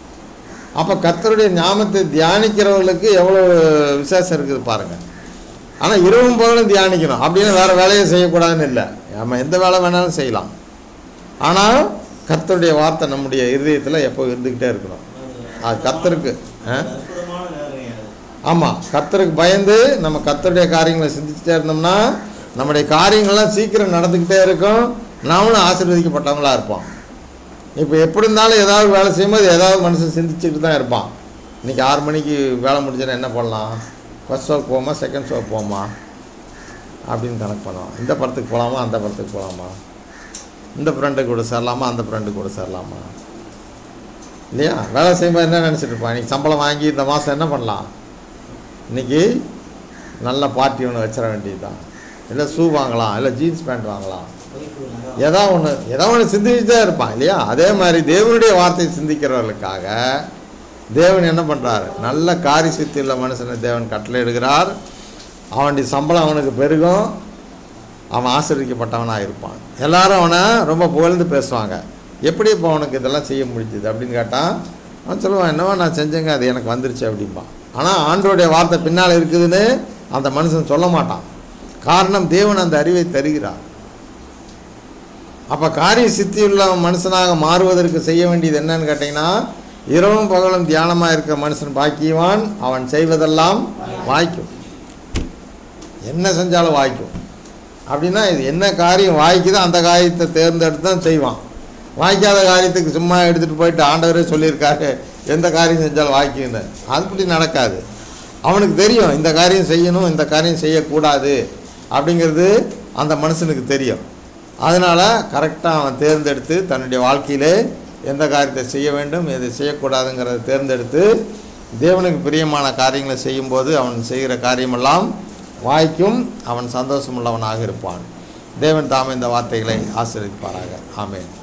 அப்போ கர்த்தருடைய ஞாபகத்தை தியானிக்கிறவர்களுக்கு எவ்வளோ விசேஷம் இருக்குது பாருங்கள். ஆனால் இரவும் பகலும் தியானிக்கணும் அப்படின்னு வேறு வேலையை செய்யக்கூடாதுன்னு இல்லை. நம்ம எந்த வேலை வேணாலும் செய்யலாம். ஆனால் கர்த்தருடைய வார்த்தை நம்முடைய இருதயத்தில் எப்போ இருந்துக்கிட்டே இருக்கணும். அது கர்த்தருக்கு அற்புதமான நேரம் அது. ஆமாம், கர்த்தருக்கு பயந்து நம்ம கர்த்தருடைய காரியங்களை சிந்திச்சுட்டே இருந்தோம்னா நம்முடைய காரியங்கள்லாம் சீக்கிரம் நடந்துக்கிட்டே இருக்கும். நாமளும் ஆசீர்வதிக்கப்பட்டவங்களாக இருப்போம். இப்போ எப்படி இருந்தாலும் ஏதாவது வேலை செய்யும்போது ஏதாவது மனுஷன் சிந்திச்சுட்டு தான் இருப்பான். இன்றைக்கி 6 மணிக்கு வேலை முடிஞ்சோன்னா என்ன பண்ணலாம், ஃபஸ்ட் ஷோக்கு போவோமா செகண்ட் ஷோக்கு போவோமா அப்படின்னு கணக்கு பண்ணுவோம். இந்த படத்துக்கு போகலாமா அந்த படத்துக்கு போகலாமா, இந்த ஃப்ரெண்டு கூட சேரலாமா அந்த ஃப்ரெண்டு கூட சேரலாமா, இல்லையா? வேலை செய்யும்போது என்ன நினச்சிட்டு இருப்பான், இன்றைக்கி சம்பளம் வாங்கி இந்த மாதம் என்ன பண்ணலாம், இன்றைக்கி நல்ல பார்ட்டி ஒன்று வச்சிட வேண்டியது தான், இல்லை ஷூ வாங்கலாம், இல்லை ஜீன்ஸ் பேண்ட் வாங்கலாம், ஏதோ ஒன்று சிந்திச்சுட்டே இருப்பான் இல்லையா? அதே மாதிரி தேவனுடைய வார்த்தையை சிந்திக்கிறவர்களுக்காக தேவன் என்ன பண்ணுறாரு, நல்ல காரிய சித்தி உள்ள மனுஷனை தேவன் கட்டளை இடுகிறார். அவனுடைய சம்பளம் அவனுக்கு பெருகும், அவன் ஆசீர்வதிக்கப்பட்டவனாக இருப்பான். எல்லாரும் அவனை ரொம்ப புகழ்ந்து பேசுவாங்க. எப்படி இப்போ அவனுக்கு இதெல்லாம் செய்ய முடிஞ்சுது அப்படின்னு கேட்டால் அவன் சொல்லுவான், என்னவோ நான் செஞ்சேங்க அது எனக்கு வந்துருச்சு அப்படிம்பான். ஆனால் ஆண்டவருடைய வார்த்தை பின்னால் இருக்குதுன்னு அந்த மனுஷன் சொல்ல மாட்டான். காரணம் தேவன் அந்த அறிவை தருகிறார். அப்போ காரிய சித்தியுள்ள மனுஷனாக மாறுவதற்கு செய்ய வேண்டியது என்னன்னு கேட்டிங்கன்னா, இரவும் பகலும் தியானமாக இருக்கிற மனுஷன் பாக்கியவான், அவன் செய்வதெல்லாம் வாய்க்கும். என்ன செஞ்சாலும் வாய்க்கும். அப்படின்னா இது என்ன காரியம் வாய்க்குதோ அந்த காரியத்தை தேர்ந்தெடுத்து தான் செய்வான். வாய்க்காத காரியத்துக்கு சும்மா எடுத்துகிட்டு போயிட்டு ஆண்டவரே சொல்லியிருக்காரு எந்த காரியம் செஞ்சாலும் வாய்க்குன்னு, அதுபடி நடக்காது. அவனுக்கு தெரியும் இந்த காரியம் செய்யணும் இந்த காரியம் செய்யக்கூடாது அப்படிங்கிறது அந்த மனுஷனுக்கு தெரியும். அதனால் கரெக்டாக அவன் தேர்ந்தெடுத்து தன்னுடைய வாழ்க்கையிலே எந்த காரியத்தை செய்ய வேண்டும் எதை செய்யக்கூடாதுங்கிறத தேர்ந்தெடுத்து தேவனுக்கு பிரியமான காரியங்களை செய்யும்போது அவன் செய்கிற காரியமெல்லாம் வாய்க்கும், அவன் சந்தோஷமுள்ளவனாக இருப்பான். தேவன் தாமே இந்த வார்த்தைகளை ஆசீர்வதிப்பாராக. ஆமென்.